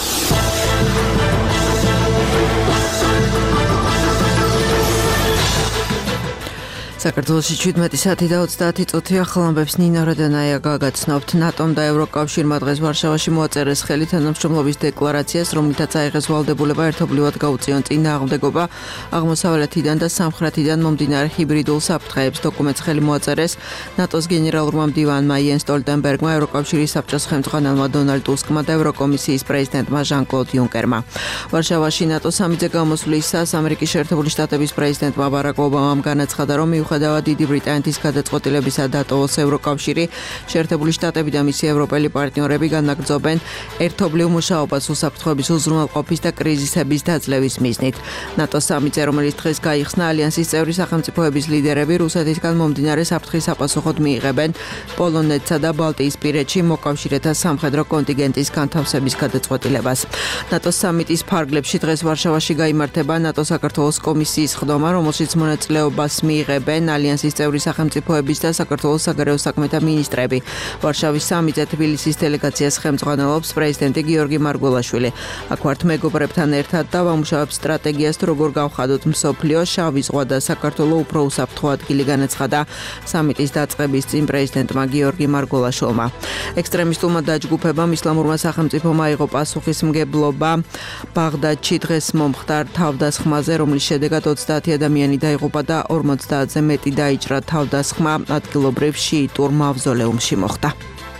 საქართველოში 17 საათი და 30 წუთი ახალ ამბებს ნინო როდანაია გაგაცნობთ. ნატომ და ევროკავშირმა დღეს ვარშავაში მოაწერეს ხელი თანამშრომლობის დეკლარაციას, რომლითაც აიღეს ვალდებულება ერთობლივად გაუწიონ წინააღმდეგობა აღმოსავლეთიდან და სამხრეთიდან მომდინარე ჰიბრიდულ საფრთხეებს. დოკუმენტს ხელი მოაწერეს ნატოს გენერალურმა მდივანმა იენ სტოლტენბერგმა, ევროკავშირის საბჭოს ხელმძღვანელმა დონალდ ტუსკმა და ევროკომისიის პრეზიდენტმა ჟან-კლოდ იუნკერმა. ვარშავაში ნატოს სამი გამოსვლისას ამერიკის შეერთებული შტატების პრეზიდენტმა ბარაკ ობამამ განაცხადა, რომ მიუხედავად დიდი ბრიტანეთის გადაწყვეტილებისა დატოვოს ევროკავშირი, შეერთებული შტატები და მისი ევროპელი პარტნიორები განაგრძობენ ერთობლივ მუშაობას უსაფრთხოების უზრუნველყოფის და კრიზისების დაძლევის მიზნით. ნატოს სამიტზე, რომელიც დღეს გაიხსნა, ალიანსის წევრი სახელმწიფოების ლიდერები რუსეთისგან მომდინარე საფრთხის საპასუხოდ მიიღებენ პოლონეთსა და ბალტიისპირეთში მოკავშირეთა სამხედრო კონტინგენტის განთავსების გადაწყვეტილებას. ნატოს სამიტის ფარგლებში დღეს ვარშავაში გაიმართება ნატო-საქართველოს კომისიის ხდომა, რომელშიც მონაწილეობას მიიღებენ ალიანსის წევრი სახელმწიფოების და საქართველოს საგარეო საქმეთა მინისტრები. ვარშავის სამიტზე თბილისის დელეგაციას ხელმძღვანელობს პრეზიდენტი გიორგი მარგველაშვილი. აქ ვართ მეგობრებთან ერთად და ვამუშავებთ სტრატეგიას, თუ როგორ გავხადოთ მსოფლიო, შავი ზღვა და საქართველოს უფრო უსაფრთხო ადგილი, განაცხადა სამიტის დაწყების წინ პრეზიდენტმა გიორგი მარგველაშვილმა. ექსტრემისტულმა დაჯგუფებამ ისლამურმა სახელმწიფომ აიღო პასუხისმგებლობა ბაღდადში დღეს მომხდარ თავდასხმაზე, რომლის შედეგად 30 ადამიანი დაიღუპა და 50-ზე მეტი დაიჭრა. თავდასხმა ადგილობრივ შიიტურ მავზოლეუმში მოხდა.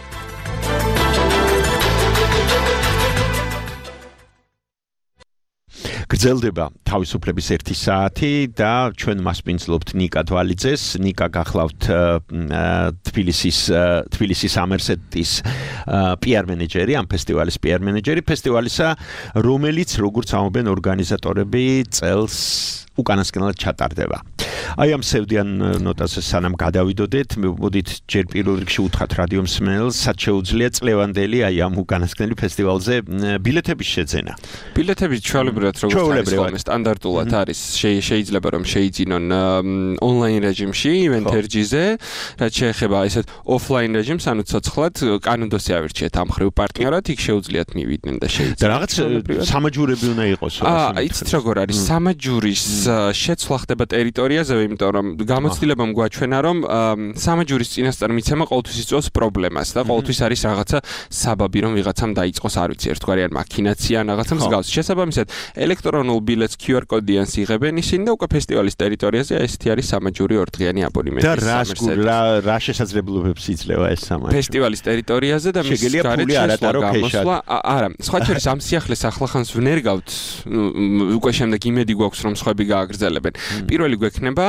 გრძელდება თავისუფლების 1 საათი და ჩვენ მასპინძლობთ ნიკა თვალიძეს. ნიკა გახლავთ თბილისის ამერსეტის PR მენეჯერი, ამ ფესტივალის PR მენეჯერი, ფესტივალისა, რომელიც როგორც ამბობენ ორგანიზატორები წელს უკანასკნელად ჩატარდება. აი ამ სევდიან ნოტაზე სანამ გადავიდოდეთ, მოდით ჯერ პირველ რიგში უთხრათ რადიო მსმენელს, სად შეუძლია წლევანდელი აი ამ უკანასკნელი ფესტივალზე ბილეთების შეძენა. ბილეთები ჩვეულებრივად როგორც არის სტანდარტულად არის, შეიძლება რომ შეიძინონ ონლაინ რეჟიმში, ივენთერჯიზე, რაც შეეხება ესეთ ოფლაინ რეჟიმს, ანუ ცოცხლად კანონდოსი ავირჩიეთ ამ ხრივ პარტნიორად, იქ შეუძლიათ მივიდნენ და შეიძინონ. და რაღაც სამაჯურები უნდა იყოს. იცით როგორ არის, სამაჯურის შეცვლა ხდება ტერიტორიაზე, იმიტომ რომ გამოცდილებამ გვაჩვენა, რომ სამაჯურის წინასწარ მიცემა ყოველთვის იწვევს პრობლემას და ყოველთვის არის რაღაცა საბაბი, რომ ვიღაცამ დაიწყოს, არ ვიცი, ერთგვარი არ მაქინაცია ან რაღაცა მსგავსი. შესაბამისად, ელექტრონულ ბილეთს QR კოდიანს იღებენ ისინი და უკვე ფესტივალის ტერიტორიაზე ესეთი არის სამაჯური ორდღიანი აბონემენტი. და რა შესაძლებლობებს იძლევა ეს სამაჯური? ფესტივალის ტერიტორიაზე და მის გარეთ გამოსვლა. არა, სხვა შორის ამ სიახლეს ახლახანს ვნერგავთ, უკვე შემდეგ იმედი გვაქვს, რომ სხვები გააგრძელებენ. პირველი გვექნება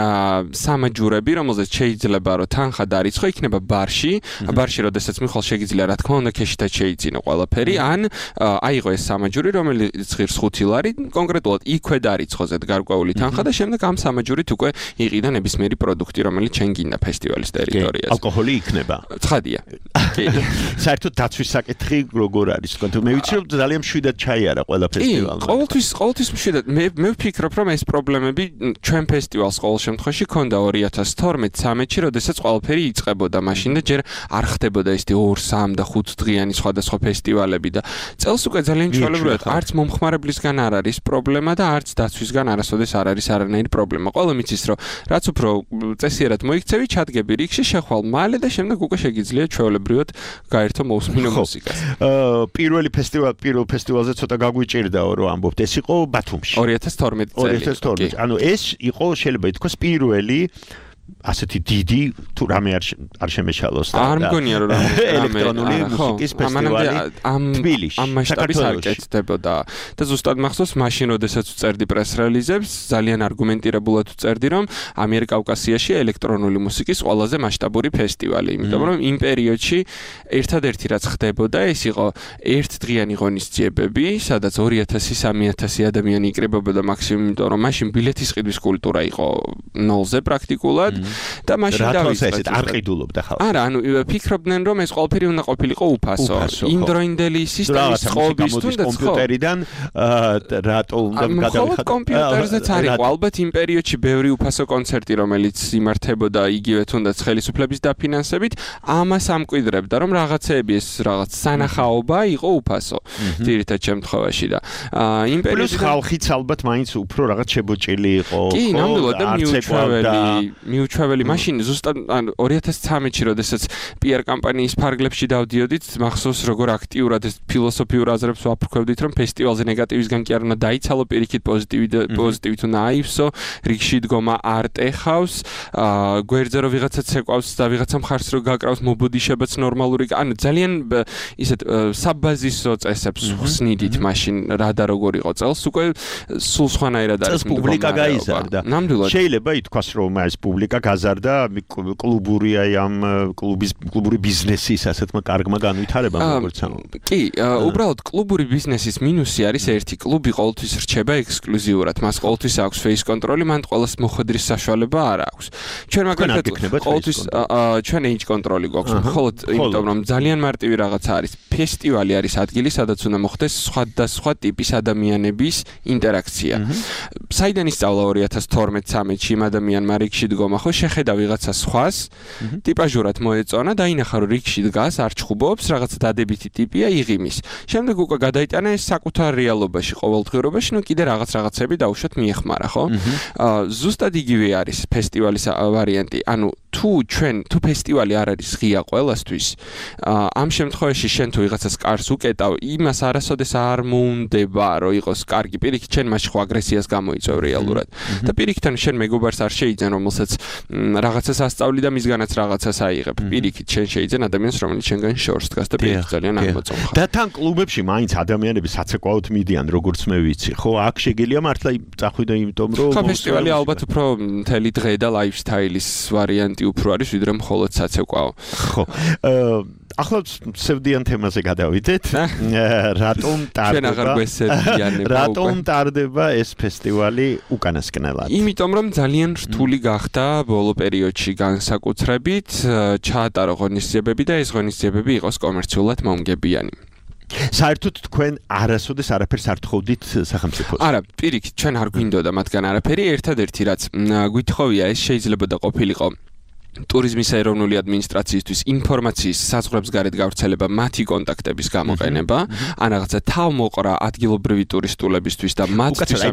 სამაჯურები, რომელზეც შეიძლება რომ თანხა დარიცხო, იქნება ბარში, როდესაც მიხვალ შეგიძლია რა თქმა უნდა ქეშითაც შეიძინო ყველაფერი, ან აიღო ეს სამაჯური, რომელიც ღირს 5 ლარი, კონკრეტულად იქვე დარიცხოზე გარკვეული თანხა და შემდეგ ამ სამაჯურით უკვე იყიდა ნებისმიერი პროდუქტი, რომელიც ჩვენ გინდა ფესტივალის ტერიტორიაზე. ალკოჰოლი იქნება. ცხადია. კი. საერთოდ დაცვის საკითხი როგორ არის? მე ვიცი რომ ძალიან მშვიდად ჩაიარა ყველა ფესტივალმა. ყოველთვის მშვიდად. მე ვფიქრობ, რომ ეს პრობლემები ჩვენ ფესტივალს ყოველ შემთხვევაში ქონდა 2012-13-ში, როდესაც ყველაფერი იწყებოდა მაშინ და ჯერ არ ხდებოდა ეს 2, 3 და 5 დღიანი სხვადასხვა ფესტივალები და წელს უკვე ძალიან ჩვეულებრივად არც მომხმარებლისგან არ არის პრობლემა და არც დაცვისგან არასოდეს არ არის არანაირი პრობლემა. ყველა მიცის რომ რაც უფრო წესიერად მოიქცევი, ჩადგები რიგში, შეხვალ მალე და შემდეგ უკვე შეგიძლია ჩვეულებრივად გაერთო მოусმინო მუსიკას. პირველ ფესტივალზე ცოტა გაგვიჭირდაო რომ ამბობთ, ეს იყო ბათუმში 2012 წელი. ანუ ეს იყო შეიძლება ითქვას პირველი ასეთი დიდი თუ რამე არ შემეშალოს და არ მგონია რომ ელექტრონული მუსიკის ფესტივალი თბილისში ამ მასშტაბის არ კეთდებოდა და ზუსტად მახსოვს მაშინ როდესაც ვწერდი პრეს რელიზებს ძალიან არგუმენტირებულად ვწერდი რომ ამიერკავკასიაში ელექტრონული მუსიკის ყველაზე მასშტაბური ფესტივალი იმიტომ რომ იმ პერიოდში ერთადერთი რაც ხდებოდა ეს იყო ერთდღიანი ღონისძიებები სადაც 2000-3000 ადამიანი იკრიბებოდა მაქსიმუმ იმიტომ რომ მაშინ ბილეთის ყიდვის კულტურა იყო ნოლზე პრაქტიკულად ნამდვილად და მაშინ დავიწყეთ არ ყიდულობდა ხალხი არა ანუ ფიქრობდნენ რომ ეს ყველაფერი უნდა ყოფილიყო უფასო იმდროინდელი სისტემის წყობის თუნდაც კომპიუტერიდან რატო უნდა გადავიხადო კომპიუტერზეც არის ალბათ იმ პერიოდში ბევრი უფასო კონცერტი რომელიც იმართებოდა იგივე თუნდაც ხელისუფლების დაფინანსებით ამას ამკვიდრებდა რომ რაღაცეები ეს რაღაც სანახაობა იყო უფასო ძირითად შემთხვევაში და იმ პერიოდში ხალხიც ალბათ მაინც უფრო რაღაც შებოჭილი იყო კი ნამდვილად და მიუჩვეველი მაშინ ზუსტად 2013-ში როდესაც PR კამპანიის ფარგლებში დავდიოდით მახსოვს როგორ აქტიურად ეს ფილოსოფიურ აზრებს ვაფრქვევდით რომ ფესტივალზე ნეგატივისგან კი არ უნდა დაიცალო პირიქით პოზიტივით უნდა აივსო რიგში დგომა არტ ეხავს გვერდზე რომ ვიღაცა ცეკვავს და ვიღაცა მხარს რო გაკრავს მობოდიშებაც ნორმალური ანუ ძალიან ისეთ საბაზისო წესებს ხსნიდით მაშინ რა და როგორ იყო წელს უკვე სულ სხვანაირად არის პუბლიკა გაიზარდა ნამდვილად შეიძლება ითქვას რომ ეს პუბლიკა გაზარდა კლუბური აი ამ კლუბური ბიზნესის ასეთმა კარგმა განვითარებამ როგორც კი უბრალოდ კლუბური ბიზნესის მინუსი არის ერთი კლუბი ყოველთვის რჩება ექსკლუზიურად მას ყოველთვის აქვს face control მან ყოველს მოხვედრის საშუალება არ აქვს ჩვენ მაგალითად ყოველთვის ჩვენ age control გვაქვს მხოლოდ იმიტომ რომ ძალიან მარტივი რაღაცა არის ფესტივალი არის ადგილი სადაც უნდა მოხდეს სხვადასხვა ტიპის ადამიანების ინტერაქცია საიდან ისწავლა 2012-13-ში იმ ადამიანმა რიგში დგომა ხო შეხედა ვიღაცა სხვას ტიპაჟურად მოეწონა და ინახა რომ რიგში დგას არ ჩხუბობს რაღაცა დადებითი ტიპია იღიმის შემდეგ უკვე გადაიტანა ეს საკუთარ რეალობაში ყოველდღიურობაში ნუ კიდე რაღაცები დაუშვათ მიეხმარა ხო ზუსტად იგივე არის ფესტივალის ვარიანტი ანუ თუ ფესტივალი არ არის ღია ყველასთვის ამ შემთხვევაში შენ თუ ვიღაცას კარს უკეტავ იმას არასოდეს არ მოუნდება რომ იყოს კარგი პირიქით შენ მაშინ ხო აგრესიას გამოიწვევ რეალურად და პირიქით შენ მეგობარს არ შეიძენ რომელსაც რაღაცას ასწავლი და მისგანაც რაღაცას აიღებ პირიქით შენ შეიძენ ადამიანს რომელიც შენგან შორს დგას და პირიქით ძალიან აღმოწონხარ და თან კლუბებში მაინც ადამიანები საცეკვაოდ მიდიან როგორც მე ვიცი ხო აქ შეგიძლია მართლა წახვიდე იმიტომ რომ ხო ფესტივალი ალბათ უფრო მთელი დღე და ლაიფსტაილის ვარიანტი უფრო არის ვიდრე მხოლოდ საცეკვაო ხო ახლა სევდიან თემაზე გადავიდეთ რატომ ტარდება ეს ფესტივალი უკანასკნელად იმიტომ რომ ძალიან რთული გახდა ბოლო პერიოდში განსაკუთრებით ჩაატარო ღონისძიებები და ეს ღონისძიებები იყოს კომერციულად მომგებიანი საერთოდ თქვენ არასოდეს არაფერს არ თხოვდით სახელმწიფოს არა პირიქით ჩვენ არ გვინდოდა მათგან არაფერი ერთადერთი რაც გვითხოვია ეს შეიძლება და ყოფილიყო ტურიზმის ეროვნული ადმინისტრაციისთვის ინფორმაციის საზღვრებს გარეთ გავრცელება მათი კონტაქტების გამოყენება ან რაღაცა თავმოყრა ადგილობრივი ტურისტულებისთვის და მათთვის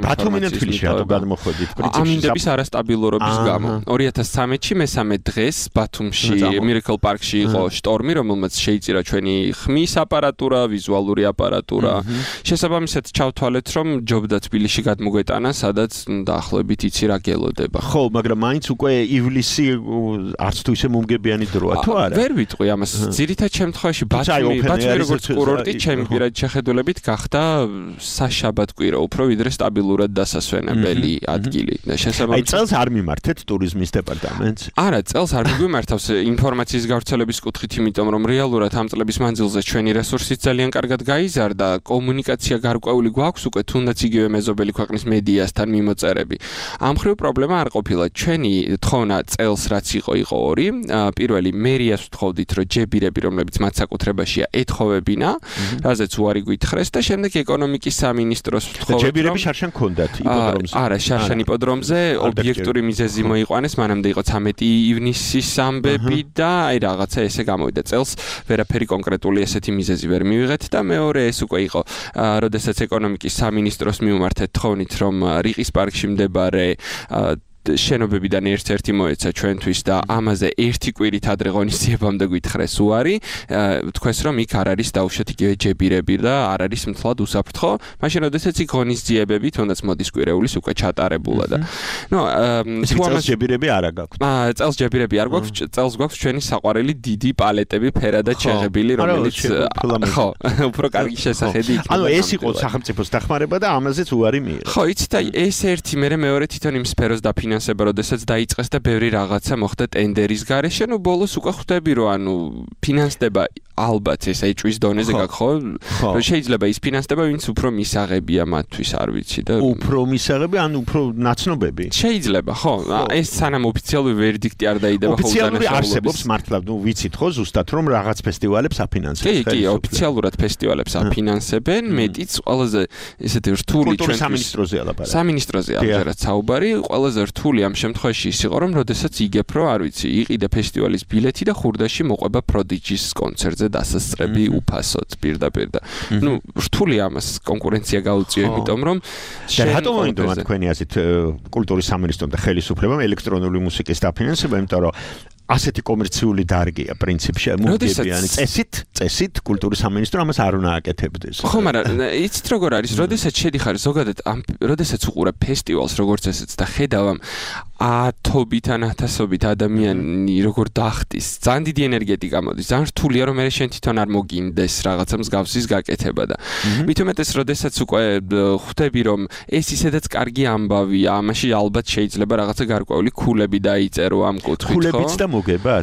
ამინდების არასტაბილურობის გამო 2013-ში მესამე დღეს ბათუმში Miracle Park-ში იყო შტორმი რომელმაც შეიწირა ჩვენი ხმის აპარატურა ვიზუალური აპარატურა შესაბამისად ჩავთვალეთ რომ ჯობდა თბილისში გადმოგვეტანა სადაც დაახლოებით იცი რა გელოდება ხო მაგრამ მაინც უკვე ივლისი არც თუ ისე მომგებიანი დროა თუ არა ვერ ვიტყვი ამას ძირითად შემთხვევაში ბათუმი როგორც კურორტი ჩემი პირადი შეხედულებით გახდა საშაბათკვირო უფრო ვიდრე სტაბილურად დასასვენებელი ადგილი და შესაბამისად აი წელს არ მიმართეთ ტურიზმის დეპარტამენტს არა წელს არ მიგვიმართავს ინფორმაციის გავრცელების კუთხით იმიტომ რომ რეალურად ამ წლების მანძილზე ჩვენი რესურსიც ძალიან კარგად გაიზარდა კომუნიკაცია გარკვეული გვაქვს უკვე თუნდაც იგივე მეზობელი ქვეყნის მედიასთან მიმოწერები ამ ხრივ პრობლემა არ ყოფილა ჩვენი თხოვნა წელს რაც იყო ორი პირველი მერიას ვთხოვდით რომ ჯებირები რომლებიც მათ საკუთრებაშია ეთხოვებინა რაზეც უარი გითხრეს და შემდეგ ეკონომიკის სამინისტროს ვთხოვეთ ჯებირები შარშან ქონდათ იპოდრომზე არა შარშან იპოდრომზე ობიექტური მიზეზი მოიყვანეს მანამდე იყო 13 ივნისის ამბები და აი რაღაცა ესე გამოვიდა წელს ვერაფერი კონკრეტული ესეთი მიზეზი ვერ მივიღეთ და მეორე ეს უკვე იყო როდესაც ეკონომიკის სამინისტროს მიუმართეთ თხოვნით რომ რიყის პარკში მდებარე შენობებიდან ერთ-ერთი მოეცა ჩვენთვის და ამაზე ერთი კვირით ადრე ღონისძიებამდე გითხრეს უარი თქვენს რომ იქ არ არის დაუშვათ იგივე ჯებირები და არ არის მთლად უსაფრთხო მაშინ როდესაც იქ ღონისძიებები თუნდაც მოდის კვირეულის უკვე ჩატარებულა და ნუ თუ ამას ჯებირები არ გაქვთ წელს ჯებირები არ გვაქვს წელს გვაქვს ჩვენი საყვარელი დიდი პალეტები ფერადად შეღებილი რომელიც ხო უფრო კარგი შესახედი იქნება ანუ ეს იყო სახელმწიფოს დახმარება და ამაზეც უარი მიიღო ხო იცით აი ეს ერთი მეორე თვითონ იმ სფეროს დაფინანსება როდესაც დაიწყეს და ბევრი რაღაცა მოხდა ტენდერის გარეშე ნუ ბოლოს უკვე ხვდები რომ ანუ ფინანსდება ალბათ ეს ეჭვის დონეზე გაგხო რომ შეიძლება ის ფინანსდება ვინც უფრო მისაღებია მათთვის არ ვიცი და უფრო მისაღები ან უფრო ნაცნობები შეიძლება ხო ეს სანამ ოფიციალური ვერდიქტი არ დაიდება ხო ოფიციალური არსებობს მართლა ვიცით ხო ზუსტად რომ რაღაც ფესტივალებს აფინანსებს კი ოფიციალურად ფესტივალებს აფინანსებენ მეტიც ყველაზე ესეთი რთული ჩვენ სამინისტროზეა ლაპარაკი სამინისტროზე ამჯერად საუბარი ყველაზე რთული ამ შემთხვევაში ის იყო რომ როდესაც იგებ რომ არ ვიცი იყიდე ფესტივალის ბილეთი და ხურდაში მოყვება პროდიჯის კონცერტზე დასასწრები უფასოდ პირდაპირ და ნუ რთული ამას კონკურენცია გაუწიო იმიტომ რომ რატომ მოინდომა თქვენი აზრით კულტურის სამინისტრომ და ხელისუფლებამ ელექტრონული მუსიკის დაფინანსება იმიტომ რომ ასეთი კომერციული დარგია პრინციპში მოგებიანი წესით კულტურის სამინისტრო ამას არ უნდა აკეთებდეს ხო მაგრამ იცით როგორ არის როდესაც შედიხარ ზოგადად როდესაც უყურებ ფესტივალს როგორც ესეც და ხედავ ამ ათობით ან ათასობით ადამიანი როგორ დახტის ძალიან დიდი ენერგეტიკა მოდის ძალიან რთულია რომ მე შენ თვითონ არ მოგინდეს რაღაცა მსგავსის გაკეთება და მით უმეტეს როდესაც უკვე ხვდები რომ ეს ისედაც კარგი ამბავია ამაში ალბათ შეიძლება რაღაცა გარკვეული ქულები დაიწერო ამ კუთხით ხო ქულებიც და მოგებაც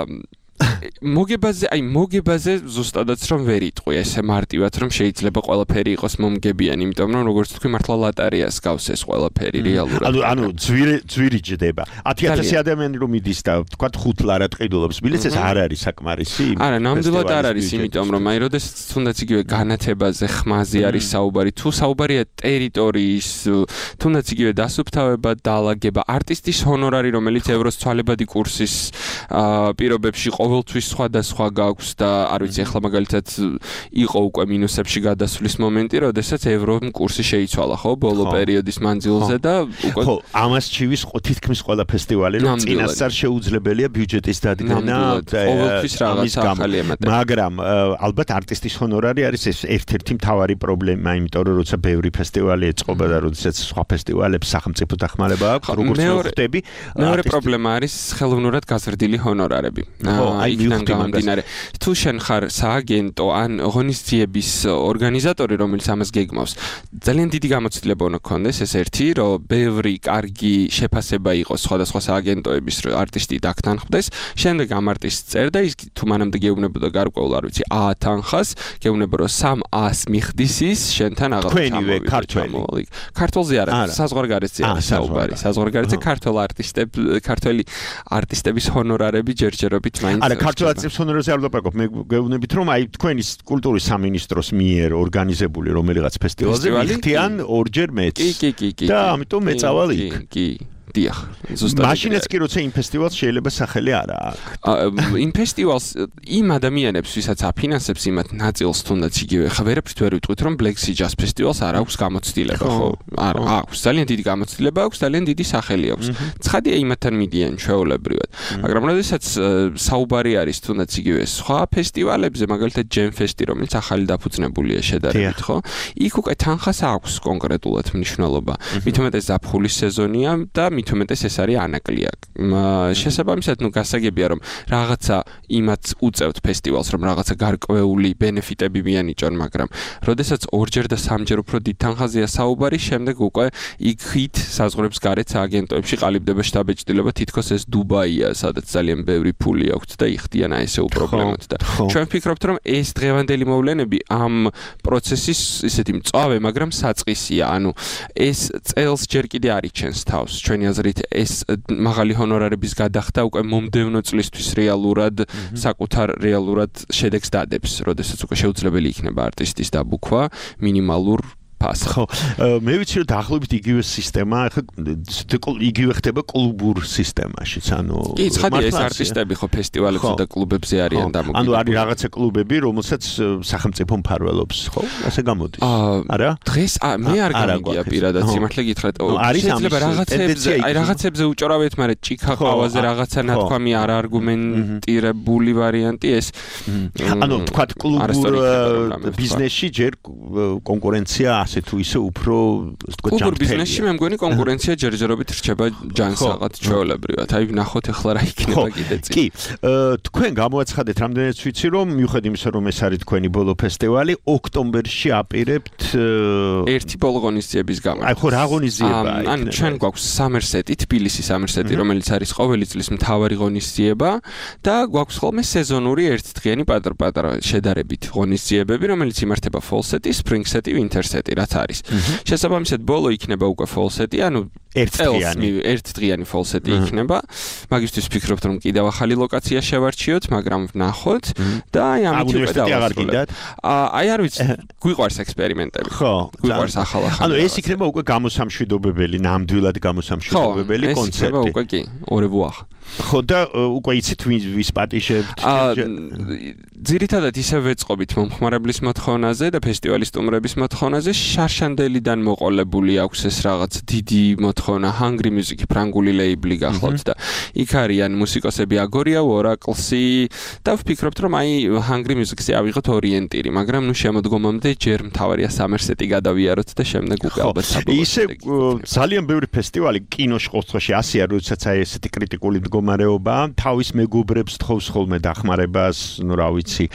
მოგებაზე ზუსტადაც რომ ვერ იტყვი ესე მარტივად რომ შეიძლება ყველაფერი იყოს მომგებიანი იმიტომ რომ როგორც თქვი მართლა ლატარიას გავს ეს ყველაფერი რეალურად ანუ ძვირი ჯდება 10000 ადამიანი რომ მიდის და თქვა 5 ლარად ყიდულობს ბილეთს ეს არ არის საკმარისი არა ნამდვილად არ არის იმიტომ რომ როდესაც თუნდაც იგივე განათებაზე ხმაზე არის საუბარი თუ საუბარია ტერიტორიის თუნდაც იგივე დასუფთავება დაალაგება არტისტის ჰონორარი რომელიც ევროს ცვალებადი კურსის პირობებში ყოველთვის სხვადასხვა გაქვს და არ ვიცი ახლა მაგალითად იყო უკვე მინუსებში გადასვლის მომენტი, როდესაც ევრომ კურსი შეიცვალა, ხო, ბოლო პერიოდის მანძილზე და უკვე ხო, ამას ჩივის თითქმის ყველა ფესტივალი რომ წინასწარ შეუძლებელია ბიუჯეტის დადგენა და ყოველთვის რაღაცა ახალი ემატება. მაგრამ ალბათ არტისტის ჰონორარი არის ეს ერთ-ერთი მთავარი პრობლემა, იმიტომ რომ როცა ბევრი ფესტივალი ეწყობა და როდესაც სხვა ფესტივალებს სახელმწიფო დახმარება აქვს, როგორც ხვდები, მეორე პრობლემა არის ხელოვნურად გაზრდილი ჰონორარები. იქიდან გამომდინარე თუ შენ ხარ სააგენტო ან ღონისძიების ორგანიზატორი რომელიც ამას გეგმავს ძალიან დიდი გამოცდილება უნდა გქონდეს ეს ერთი რომ ბევრი კარგი შეფასება იყოს სხვადასხვა სააგენტოების რომ არტისტი დაგთანხმდეს შემდეგ ამ არტისტს წერ და ის თუ მანამდე გეუბნებოდა გარკვეულ არ ვიცი 100 თანხას გეუბნება რომ 300 მიხდის ის შენთან აღარ ქართველი ქართველზე არა საზღვარგარეთზე არის საუბარი საზღვარგარეთზე ქართველი არტისტების ჰონორარები ჯერჯერობით მაინც არა ქართულ არტისტებს ჰონორარზე არ ვაპარაკობ მე გეუბნებით რომ აი თქვენი კულტურის სამინისტროს მიერ ორგანიზებული რომელიღაც ფესტივალზე მიხდიან ორჯერ მეც კი და ამიტომ მეწავალ იქ კი დიახ ზუსტად მაშინაც კი როცა იმ ფესტივალს შეიძლება სახელი არა აქვს იმ ფესტივალს იმ ადამიანებს ვისაც აფინანსებს იმათ ნაწილს თუნდაც იგივე ხა ვერაფრით ვერ ვიტყვით რომ Black Sea Jazz ფესტივალს არ აქვს გამოცდილება ხო არა აქვს ძალიან დიდი გამოცდილება აქვს ძალიან დიდი სახელი აქვს ცხადია იმათთან მიდიან ჩვეულებრივად მაგრამ როდესაც საუბარი არის თუნდაც იგივე სხვა ფესტივალებზე მაგალითად Jam Fest-ი რომელიც ახალი დაფუძნებულია შედარებით ხო იქ უკვე თანხას აქვს კონკრეტულად მნიშვნელობა მით უმეტეს ზაფხულის სეზონია და მით უმეტეს ეს არის ანაკლია. შესაბამისად, ნუ გასაგებია რომ რაღაცა იმათ უწევთ ფესტივალს, რომ რაღაცა გარკვეული ბენეფიტები მიანიჭონ, მაგრამ როდესაც ორჯერ და სამჯერ უფრო დიდ თანხაზეა საუბარი, შემდეგ უკვე იქით საზღვრებს გარეთ სააგენტოებში ყალიბდება შტაბ-ეჭდილება, თითქოს ეს დუბაია, სადაც ძალიან ბევრი ფული აქვთ და იხდიან აი ესე უპრობლემოდ და ჩვენ ვფიქრობთ, რომ ეს დღევანდელი მოვლენები ამ პროცესის ისეთი მწვავე, მაგრამ საწყისია, ანუ ეს წელს ჯერ კიდე არ იჩენს თავს. ჩვენი აზრით ეს მაღალი ჰონორარების გადახდა უკვე მომდევნო წლისთვის რეალურად საკუთარ რეალურად შედეგს დადებს, როდესაც უკვე შეუძლებელი იქნება არტისტის დაბუქვა მინიმალურ ხო მე ვიცი რომ დაახლოებით იგივე სისტემა ახლა იგივე ხდება კლუბურ სისტემაშიც ანუ კი ცხადია ეს არტისტები ხო ფესტივალებზე და კლუბებზე არიან დამოკიდებული ანუ არის რაღაცა კლუბები რომელსაც სახელმწიფო მფარველობს ხო ასე გამოდის არა დღეს მე არ გამიგია პირადად სიმართლე გითხრათ შეიძლება რაღაცებზე უჭრავეთ მაგრამ ჭიქაყავაზე რაღაცა ნათქვამი არ არგუმენტირებული ვარიანტი ეს ანუ თქვა კლუბურ ბიზნესში ჯერ კონკურენცია ასე თუ ისე უფრო თქვა ჯანმრთელი. ბიზნესში მე მგონი კონკურენცია ჯერჯერობით რჩება ჯანსაღად ჩვეულებრივად. აი ვნახოთ ახლა რა იქნება კიდე წინ. კი, თქვენ გამოაცხადეთ რამდენიც ვიცი რომ მიუხედავად იმისა რომ ეს არის თქვენი ბოლო ფესტივალი, ოქტომბერში აპირებთ ერთი ბოლო ღონისძიების გამართ. აი ხო რა ღონისძიება იქნება? ანუ ჩვენ გვაქვს სამერსეტი, თბილისის სამერსეტი, რომელიც არის ყოველი წლის მთავარი ღონისძიება და გვაქვს ხოლმე სეზონური ერთდღიანი პატარ-პატარა შედარებით ღონისძიებები, რომელიც იმართება fall-სეტი, spring-სეტი, winter-სეტი, რაც არის. შესაბამისად ბოლო იქნება უკვე fall-სეტი, ანუ ერთდღიანი fall-სეტი იქნება. მაგისთვის ვფიქრობთ რომ კიდევ ახალი ლოკაცია შევარჩიოთ, მაგრამ ვნახოთ და აი ამით უკვე დავასრულებთ. აი არ ვიცი, გვიყვარს ექსპერიმენტები. ხო, გვიყვარს ახალ-ახალი. ანუ ეს იქნება უკვე გამოსამშვიდობებელი, ნამდვილად გამოსამშვიდობებელი კონცერტი. ეს იქნება უკვე კი, au revoir. ხო და უკვე იცით ვის პატიჟებთ? ძირითადად ისე ვეწყობით მომხმარებლის მოთხოვნაზე და ფესტივალის სტუმრების მოთხოვნაზე. შარშანდელიდან მოყოლებული აქვს ეს რაღაც დიდი მოთხოვნა, Hungry Music, ფრანგული ლეიბლი გახლავთ და იქ არიან მუსიკოსები აგორია, ორაკლსი და ვფიქრობთ რომ აი Hungry Music-ზე ავიღოთ ორიენტირი, მაგრამ ნუ შემოდგომამდე ჯერ მთავარია სამერსეტი გადავიაროთ და შემდეგ უკვე ალბათ საბოლოო. ისე ძალიან ბევრი ფესტივალი კინოში ყოველთვის ასეა, როდესაც აი ესეთი კრიტიკული მდგომარეობა თავის მეგობრებს თხოვს ხოლმე დახმარებას, ნუ რა ვიცი,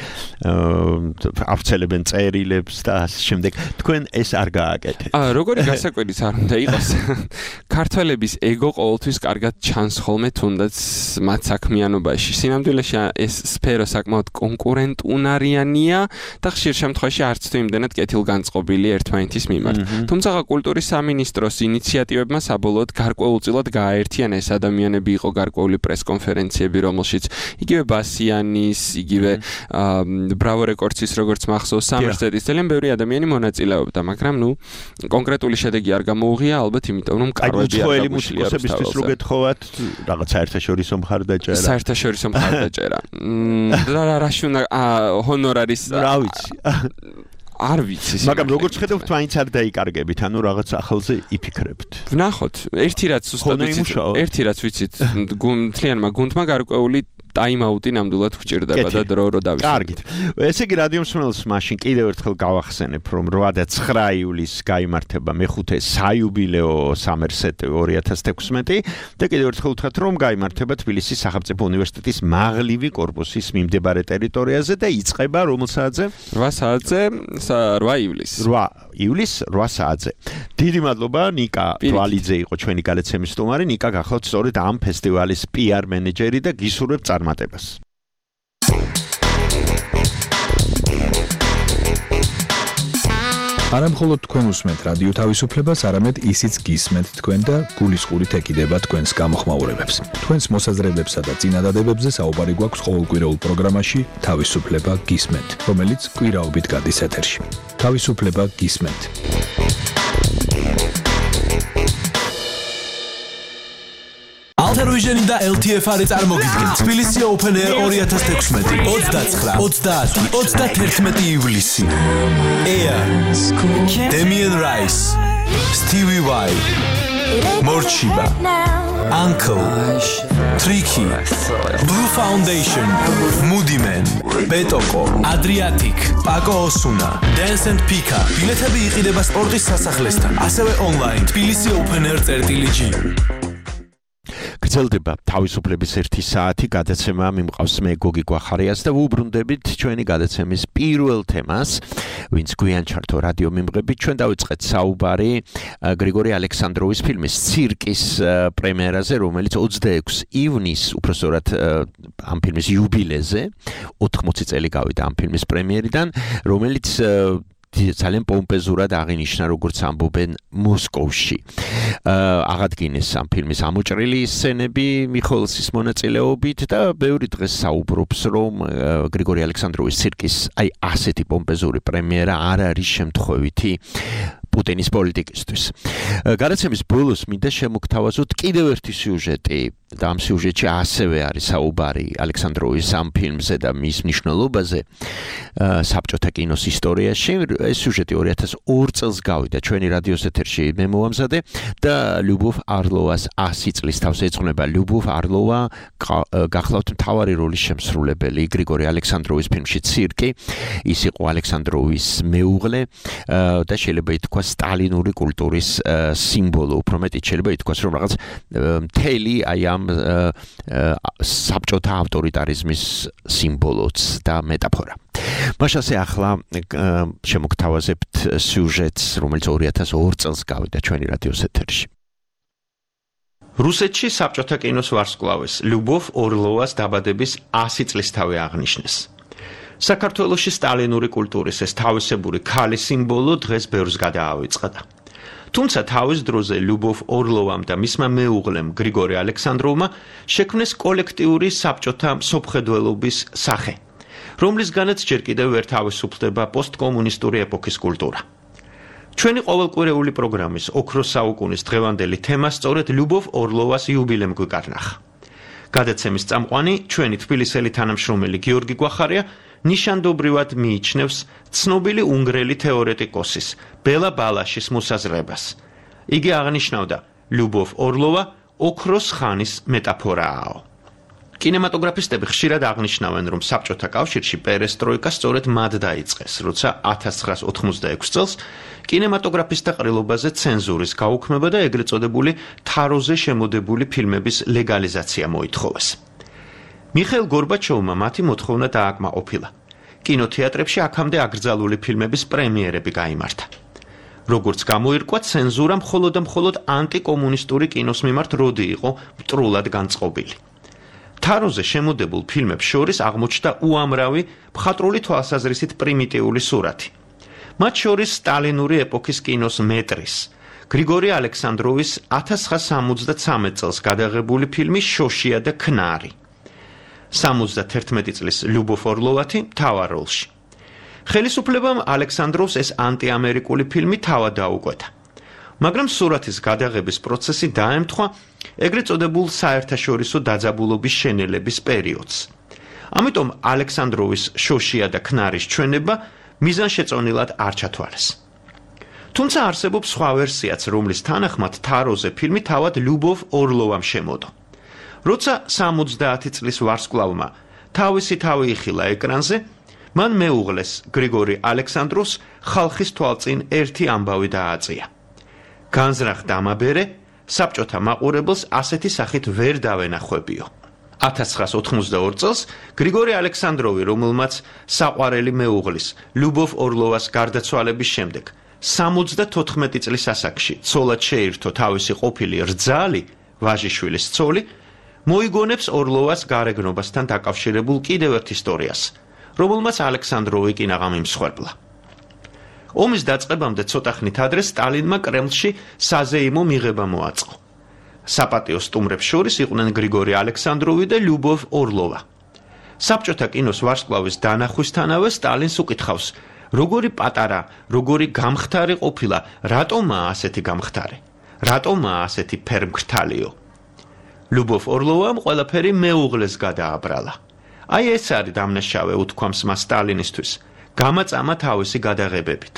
ავრცელებენ წერილებს და ასე შემდეგ. თქვენ ეს არ გააკეთეთ. როგორი გასაკვირიც არ უნდა იყოს. ქართველების ეგო ყოველთვის კარგად ჩანს ხოლმე თუნდაც მათ საქმიანობაში. სინამდვილეში ეს სფერო საკმაოდ კონკურენტუნარიანია და ხშირ შემთხვევაში არც თუ იმდენად კეთილგანწყობილი ერთმანეთის მიმართ. თუმცა კულტურის სამინისტროს ინიციატივებმა საბოლოოდ გარკვეულწილად გააერთიანა ეს ადამიანები, იყო გარკვეული პრესკონფერენციები, რომელშიც იგივე ბასიანის, იგივე Bravo Records-ის როგორც მახსოვს, სამერსეტის ძალიან ბევრი ადამიანი მონაწილეობდა, მაგრამ ნუ კონკრეტული შედეგი არ გამოუღია, ალბათ იმიტომ რომ კარვები არ გამოშლია მუსიკოსებისთვის რო გეთხოვათ, რაღაც საერთაშორისო მხარდაჭერა. საერთაშორისო მხარდაჭერა. რაში უნდა ჰონორარის რა ვიცი. არ ვიცი. მაგრამ როგორც ხედავთ, მაინც არ დაიკარგებით, ანუ რაღაც ახალზე იფიქრებთ. ვნახოთ. ერთი რაც ვიცით, თლიანმა გუნდმა გარკვეული ტაიმაუტი ნამდვილად გვჭირდება და დრო რო დავისვენოთ. კარგით. ესე იგი რადიო მსმენელს მაშინ კიდევ ერთხელ გავახსენებ, რომ 8 და 9 ივლისს გაიმართება მეხუთე საიუბილეო სამერსეტი 2016 და კიდევ ერთხელ ვთქვათ, რომ გაიმართება თბილისის სახელმწიფო უნივერსიტეტის მაღლივი კორპუსის მიმდებარე ტერიტორიაზე და იწყება რომელ საათზე? 8 საათზე, 8 ივლისს. 8 ივლისს 8 საათზე. დიდი მადლობა ნიკა თვალიძე იყო ჩვენი გადაცემის სტუმარი. ნიკა გახლავთ სწორედ ამ ფესტივალის PR მენეჯერი და გისურვებთ წარმატებას. არა მხოლოდ თქვენ უსმენთ რადიო თავისუფლებას, არამედ ისიც გისმენთ თქვენ და გულისყურით ეკიდება თქვენს გამოხმაურებებს. თქვენს მოსაზრებებსა და წინადადებებზე საუბარი გვაქვს ყოველკვირეულ პროგრამაში თავისუფლება გისმენთ, რომელიც კვირაობით გადის ეთერში. თავისუფლება გისმენთ. Altervision და LTF-ი წარმოგიდგენთ თბილისი Open Air 2016 29 ივლისი. Air, Damien Rice, Stevie Y, Morchiba, Uncle, Tricky, Blue Foundation, Moody Man, Betoko, Adriatic, Paco Osuna, Dance and Pika. ბილეთები იყიდება სპორტის სასახლესთან, ასევე online თბილისი Open Air.g. გრძელდება თავისუფლების 1 საათი გადაცემა მიმყავს მე გოგი გვახარიას და ვუბრუნდებით ჩვენი გადაცემის პირველ თემას, ვინც გვიან ჩართო რადიო მიმღები. ჩვენ დავიწყეთ საუბარი გრიგორი ალექსანდროვის ფილმის ცირკის პრემიერაზე, რომელიც 26 ივნისს, უბრალოდ ამ ფილმის იუბილეზე 80 წელი გავიდა ამ ფილმის პრემიერიდან, რომელიც ძალიან პომპეზურად აღინიშნა, როგორც ამბობენ მოსკოვში. აღადგინეს ამ ფილმის ამოჭრილი სცენები მიხოლსის მონაწილეობით და ბევრი დღეს საუბრობს, რომ გრიგორი ალექსანდროვის ცირკის აი ასეთი პომპეზური პრემიერა არ არის შემთხვევითი პუტინის პოლიტიკისთვის. გადაცემის ბოლოს მინდა შემოგთავაზოთ კიდევ ერთი სიუჟეტი და ამ სიუჟეტში ასევე არის საუბარი ალექსანდროვის ამ ფილმზე და მის მნიშვნელობაზე საბჭოთა კინოს ისტორიაში. ეს სიუჟეტი 2002 წელს გავიდა ჩვენი რადიოს ეთერში მე მოვამზადე და ლიუბოვ არლოვას 100 წლის თავს ეძღვნება. ლიუბოვ არლოვა გახლავთ მთავარი როლის შემსრულებელი გრიგორი ალექსანდროვის ფილმში ცირკი. ის იყო ალექსანდროვის მეუღლე და შეიძლება ითქვა თქვა სტალინური კულტურის სიმბოლო, უფრო მეტიც შეიძლება ითქვას, რომ რაღაც მთელი აი ამ საბჭოთა ავტორიტარიზმის სიმბოლოც და მეტაფორა. მაშასე ახლა შემოგთავაზებთ სიუჟეტს, რომელიც 2002 წელს გავიდა ჩვენი რადიოს ეთერში. რუსეთში საბჭოთა კინოს ვარსკვლავის ლიუბოვ ორლოვას დაბადების 100 წლისთავი აღნიშნეს. საქართველოში სტალინური კულტურის ეს თავისებური ქალი სიმბოლო დღეს ბევრს გადაავიწყდა. თუმცა თავის დროზე ლიუბოვ ორლოვამ და მისმა მეუღლემ გრიგორი ალექსანდროვმა შექმნეს კოლექტიური საბჭოთა მსოფლმხედველობის სახე, რომლისგანაც ჯერ კიდევ ვერ თავისუფლდება პოსტკომუნისტური ეპოქის კულტურა. ჩვენი ყოველკვირეული პროგრამის ოქროს საუკუნის დღევანდელი თემა სწორედ ლიუბოვ ორლოვას იუბილემ გვიკარნახა. გადაცემის წამყვანი ჩვენი თბილისელი თანამშრომელი გიორგი გვახარია ნიშანდობრივად მიიჩნევს ცნობილი უნგრელი თეორეტიკოსის ბელა ბალაშის მოსაზრებას. იგი აღნიშნავდა, ლიუბოვ ორლოვა ოქროს ხანის მეტაფორაა. კინემატოგრაფისტები ხშირად აღნიშნავენ, რომ საბჭოთა კავშირში პერესტროიკა სწორედ მათ დაიწყეს, როცა 1986 წელს კინემატოგრაფისტთა ყრილობაზე ცენზურის გაუქმება და ეგრეთ წოდებული თაროზე შემოდებული ფილმების ლეგალიზაცია მოითხოვეს. მიხეილ გორბაჩოვმა მათი მოთხოვნა დააკმაყოფილა. კინოთეატრებში აქამდე აკრძალული ფილმების პრემიერები გაიმართა. როგორც გამოირკვა, ცენზურა მხოლოდ და მხოლოდ ანტიკომუნისტური კინოს მიმართ როდი იყო მტრულად განწყობილი. თაროზე შემოდებულ ფილმებს შორის აღმოჩნდა უამრავი მხატვრული თვალსაზრისით პრიმიტიული სურათი. მათ შორის სტალინური ეპოქის კინოს მეტრის, გრიგორი ალექსანდროვის 1973 წელს გადაღებული ფილმი შოშია და ქნარი. 71 წლის ლიუბოვ ორლოვათი მთავარ როლში. ხელისუფლებამ ალექსანდროვს ეს ანტიამერიკული ფილმი თავად დაუკვეთა. მაგრამ სურათის გადაღების პროცესი დაემთხვა ეგრეთ წოდებულ საერთაშორისო დაძაბულობის შენელების პერიოდს. ამიტომ ალექსანდროვის შოშია და ქნარის ჩვენება მიზანშეწონილად არ ჩათვალეს. თუმცა არსებობს სხვა ვერსიაც, რომლის თანახმად თაროზე ფილმი თავად ლიუბოვ ორლოვამ შემოდო. როცა 70 წლის ვარსკვლავმა თავისი თავი იხილა ეკრანზე, მან მეუღლეს გრიგორი ალექსანდროვს ხალხის თვალწინ ერთი ამბავი დააწია. განზრახ დამაბერე, საბჭოთა მაყურებელს ასეთი სახით ვერ დავენახვებიო. 1982 წელს გრიგორი ალექსანდროვი, რომელმაც საყვარელი მეუღლის ლიუბოვ ორლოვას გარდაცვალების შემდეგ 74 წლის ასაკში ცოლად შეირთო თავისი ყოფილი რძალი, ვაჟიშვილის ცოლი, მოიგონებს ორლოვას გარეგნობასთან დაკავშირებულ კიდევ ერთ ისტორიას, რომელმაც ალექსანდროვი კი ნაღამ იმსხვერპლა. ომის დაწყებამდე ცოტა ხნით ადრე სტალინმა კრემლში საზეიმო მიღება მოაწყო. საპატიო სტუმრებს შორის იყვნენ გრიგორი ალექსანდროვი და ლიუბოვ ორლოვა. საბჭოთა კინოს ვარსკვლავის დანახვისთანავე სტალინს უკითხავს, როგორი პატარა, როგორი გამხდარი ყოფილა, რატომაა ასეთი გამხდარი, რატომაა ასეთი ფერმკრთალიო. ლიუბოვ ორლოვამ ყველაფერი მეუღლეს გადააბრალა. აი ეს არის დამნაშავე, უთქვამს მას სტალინისთვის, გამაწამა თავისი გადაღებებით.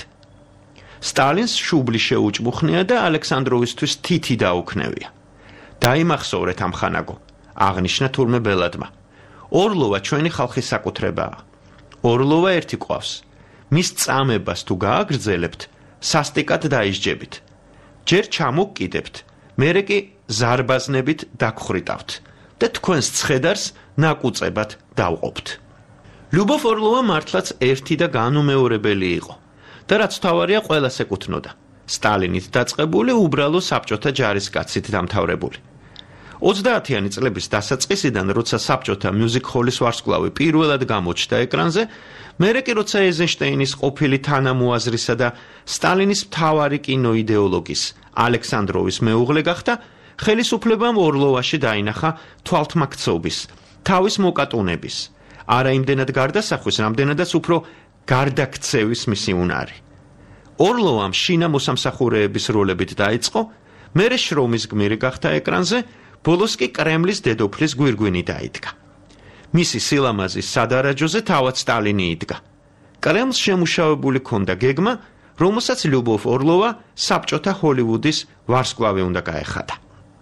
სტალინს შუბლი შეუჭმუხნია და ალექსანდროვისთვის თითი დაუქნევია. დაიმახსოვრეთ ამ ხანაგო, აღნიშნა თურმე ბელადმა. ორლოვა ჩვენი ხალხის საკუთრებაა. ორლოვა ერთი ყავს. მის წამებას თუ გააგრძელებთ, სასტიკად დაისჯებით. ჯერ ჩამოგკიდებთ, მერე კი ზარბაზნებით დაგხრიტავთ და თქვენს ცხედარს ნაკუწებად დავყოფთ. ლიუბოვ ორლოვა მართლაც ერთი და განუმეორებელი იყო და რაც თავარია ყველას ეკუთვნოდა. სტალინით დაწყებული უბრალო საბჭოთა ჯარისკაცით დამთავრებული. 30-იანი წლების დასაწყისიდან, როცა საბჭოთა მიუზიკ-ჰოლის ვარსკვლავი პირველად გამოჩნდა ეკრანზე, მერე კი როცა ეიზენშტეინის ყოფილი თანამოაზრისა და სტალინის მთავარი კინოიდეოლოგის ალექსანდროვის მეუღლე გახდა, ხელისუფლებამ ორლოვაში დაინახა თვალთმაქცობის, თავის მოკატუნების, არა იმდენად გარდასახვის, რამდენადაც უფრო გარდაქცევის მისი უნარი. ორლოვამ შინა მოსამსახურეების როლებით დაიწყო, მერე შრომის გმირი გახდა ეკრანზე, ბოლოს კი კრემლის დედოფლის გვირგვინი დაიდგა. მისი სილამაზის სადარაჯოზე თავად სტალინი იდგა. კრემლს შემუშავებული ჰქონდა გეგმა, რომელსაც ლიუბოვ ორლოვა საბჭოთა ჰოლივუდის ვარსკვლავი უნდა გაეხადა.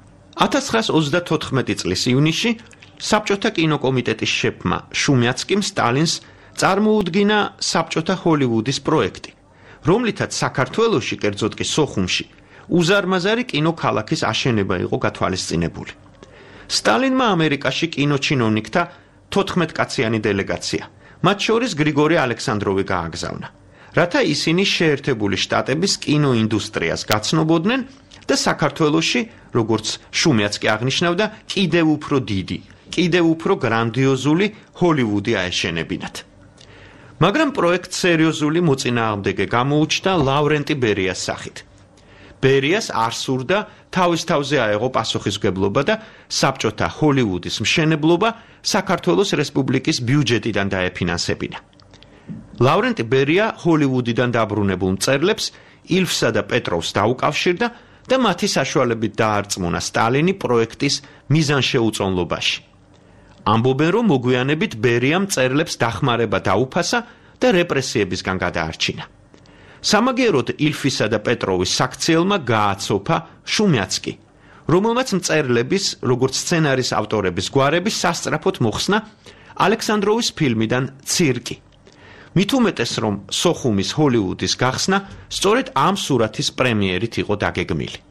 1934 წლის ივნისში საბჭოთა კინოკომიტეტის შეფმა შუმიაცკიმ სტალინს წარმოუდგინა საბჭოთა ჰოლივუდის პროექტი, რომლითაც საქართველოში, კერძოდ კი სოხუმში, უზარმაზარი კინოქალაქის აშენება იყო გათვალისწინებული. სტალინმა ამერიკაში კინოჩინოვნიკთა 14 კაციანი დელეგაცია, მათ შორის გრიგორი ალექსანდროვი გააგზავნა, რათა ისინი შეერთებული შტატების კინოინდუსტრიას გაცნობოდნენ და საქართველოში, როგორც შუმიაც კი აღნიშნავდა, კიდევ უფრო დიდი, კიდევ უფრო გრანდიოზული ჰოლივუდი აეშენებინათ. მაგრამ პროექტ სერიოზული მოწინააღმდეგე გამოუჩნდა ლავრენტი ბერიას სახით. ბერიას არ სურდა თავის თავზე აეღო პასუხისმგებლობა და საბჭოთა ჰოლივუდის მშენებლობა საქართველოს რესპუბლიკის ბიუჯეტიდან დაეფინანსებინა. ლავრენტი ბერია ჰოლივუდიდან დაბრუნებულ მწერლებს ილფსა და პეტროვს დაუკავშირდა და მათი საშუალებით დაარწმუნა სტალინი პროექტის მიზანშეუწონლობაში. ამბობენ, რომ მოგვიანებით ბერიამ მწერლებს დახმარება დაუფასა და რეპრესიებისგან გადაარჩინა. სამაგიეროდ ილფისა და პეტროვის საქციელმა გააცოფა შუმიაცკი, რომელმაც მწერლების, როგორც სცენარის ავტორების გვარების სასწრაფოდ მოხსნა ალექსანდროვის ფილმიდან ცირკი. მით უმეტეს, რომ სოხუმის ჰოლივუდის გახსნა სწორედ ამ სურათის პრემიერით იყო დაგეგმილი.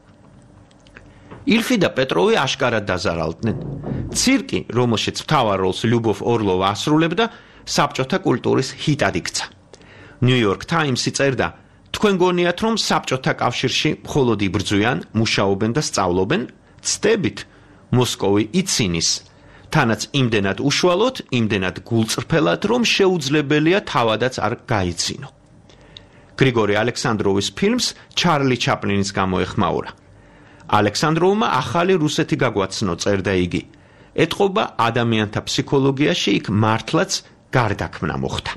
ილფი და პეტროვი აშკარად დაზარალდნენ. ცირკი, რომელშიც მთავარ როლს ლიუბოვ ორლოვა ასრულებდა, საბჭოთა კულტურის ჰიტად იქცა. New York Times-ი წერდა, თქვენ გონიათ, რომ საბჭოთა კავშირში მხოლოდ იბრძვიან, მუშაობენ და სწავლობენ, ცდებით, მოსკოვი იცინის, თანაც იმდენად უშუალოდ, იმდენად გულწრფელად, რომ შეუძლებელია თავადაც არ გაიცინო. გრიგორი ალექსანდროვის ფილმს ჩარლი ჩაპლინის გამოეხმაურა. ალექსანდროვმა ახალი რუსეთი გაგვაცნო, წერდა იგი. ეთყობა ადამიანთა ფსიქოლოგიაში იქ მართლაც გარდაქმნა მოხდა.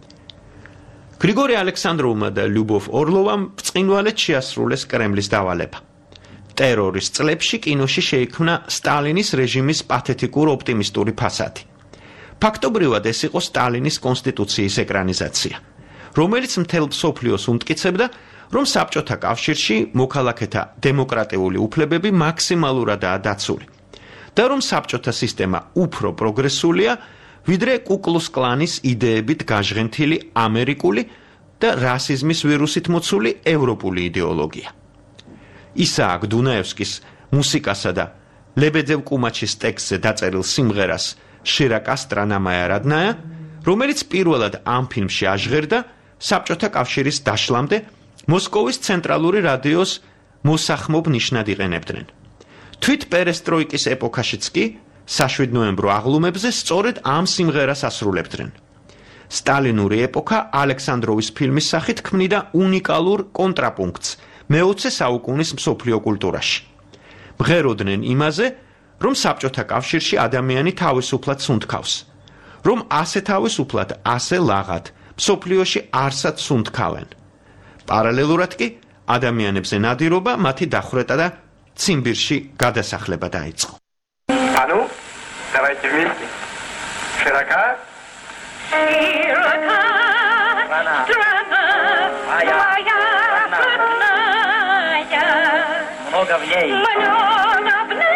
გრიგორი ალექსანდროვმა და ლიუბოვ ორლოვამ ბრწყინვალედ შეასრულეს კრემლის დავალება. ტერორის წლებში კინოში შეიქმნა სტალინის რეჟიმის პათეტიკურ ოპტიმისტური ფასადი. ფაქტობრივად ეს იყო სტალინის კონსტიტუციის ეკრანიზაცია, რომელიც მთელ მსოფლიოს უმტკიცებდა, რომ საბჭოთა კავშირში მოქალაქეთა დემოკრატიული უფლებები მაქსიმალურადაა დაცული და რომ საბჭოთა სისტემა უფრო პროგრესულია, ვიდრე კუკლუს კლანის იდეებით გაჟღენთილი ამერიკული და რასიზმის ვირუსით მოცული ევროპული იდეოლოგია. ისააკ დუნაევსკის მუსიკასა და ლებედევ კუმაჩის ტექსტზე დაწერილ სიმღერას შირაკა სტრანამაია რადნაია, რომელიც პირველად ამ ფილმში აჟღერდა საბჭოთა კავშირის დაშლამდე მოსკოვის ცენტრალური რადიოს მოსახმობ ნიშნად იყენებდნენ. თვით პერესტროიკის ეპოქაშიც კი საშვიდნოემბრო აღლუმებზე სწორედ ამ სიმღერას ასრულებდნენ. სტალინური ეპოქა ალექსანდროვის ფილმის სახით ქმნიდა უნიკალურ კონტრაპუნქტს მე-20 საუკუნის მსოფლიო კულტურაში. მღეროდნენ იმაზე, რომ საბჭოთა კავშირში ადამიანი თავისუფლად სუნთქავს, რომ ასე თავისუფლად, ასე ლაღად მსოფლიოში არსად სუნთქავენ. პარალელურად კი ადამიანებზე ნადირობა, მათი დახვრეტა და ციმბირში გადასახლება დაიწყო. Ну, давайте вместе. Широка. Широка. Страна. Моя. Родная. Много в ней. Много в ней.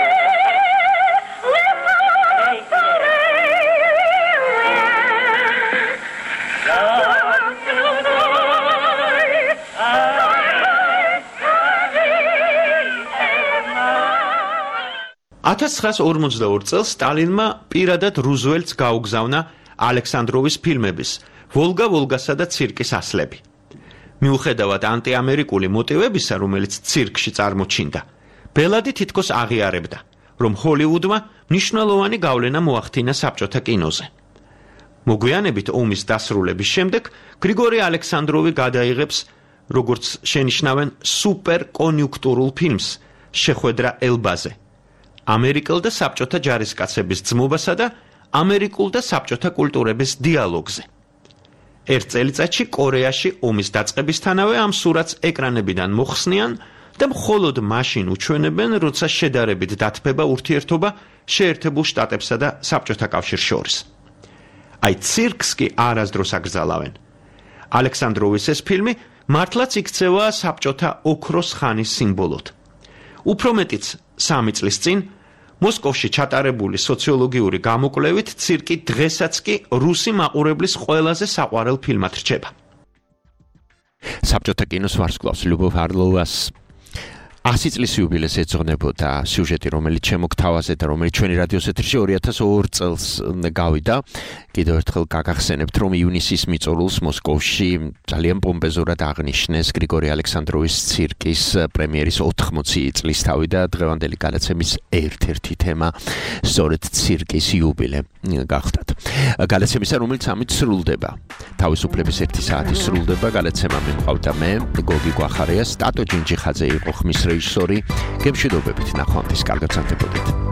$1942 წელს სტალინმა პირადად რუზველტს გაუგზავნა ალექსანდროვის ფილმების ვოლგა-ვოლგასა და ცირკის ასლები. მიუხედავად ანტიამერიკული მოტივებისა, რომელიც ცირკში წარმოჩინდა, ბელადი თითქოს აღიარებდა, რომ ჰოლივუდმა მნიშვნელოვანი გავლენა მოახდინა საბჭოთა კინოზე. მოგვიანებით ომის დასრულების შემდეგ გრიგორი ალექსანდროვი გადაიღებს, როგორც შენიშნავენ, სუპერ კონიუნქტურულ ფილმს შეხვედრა ელბაზე. ამერიკელ და საბჭოთა ჯარისკაცების ძმობასა და ამერიკულ და საბჭოთა კულტურების დიალოგზე. ერთ წელიწადში კორეაში ომის დაწყებისთანავე ამ სურათს ეკრანებიდან მოხსნიან და მხოლოდ მაშინ უჩვენებენ, როცა შედარებით დათბება ურთიერთობა შეერთებულ შტატებსა და საბჭოთა კავშირს შორის. აი ცირკს კი არასდროს აკრძალავენ. ალექსანდროვის ეს ფილმი მართლაც იქცევა საბჭოთა ოქროს ხანის სიმბოლოდ. უფრო მეტიც 3 წლის წინ მოსკოვში ჩატარებული სოციოლოგიური გამოკვლევით ცირკი დღესაც კი რუსი მაყურებლის ყველაზე საყვარელ ფილმად რჩება. საბჭოთა კინოს ვარსკვლავს ლიუბოვ არლოვას 100 წლის იუბილეს ეძღვნებოდა სიუჟეტი, რომელიც შემოგთავაზეთ და რომელიც ჩვენი რადიოს ეთერში 2002 წელს გავიდა. კიდევ ერთხელ გაგახსენებთ, რომ ივნისის მიწურულს მოსკოვში ძალიან პომპეზურად აღნიშნეს გრიგორი ალექსანდროვის ცირკის პრემიერის 80 წლისთავი და დღევანდელი გადაცემის ერთ-ერთი თემა სწორედ ცირკის იუბილე გახდათ. გადაცემისა, რომელიც ამით სრულდება. თავისუფლების 1 საათი სრულდება, გადაცემა მიმყავდა მე, გოგი გვახარია, სტატო ჯინჯიხაძე იყო ხმის რეჟისორი. გემშვიდობებით, ნახვამდის, კარგად სანდებოდეთ.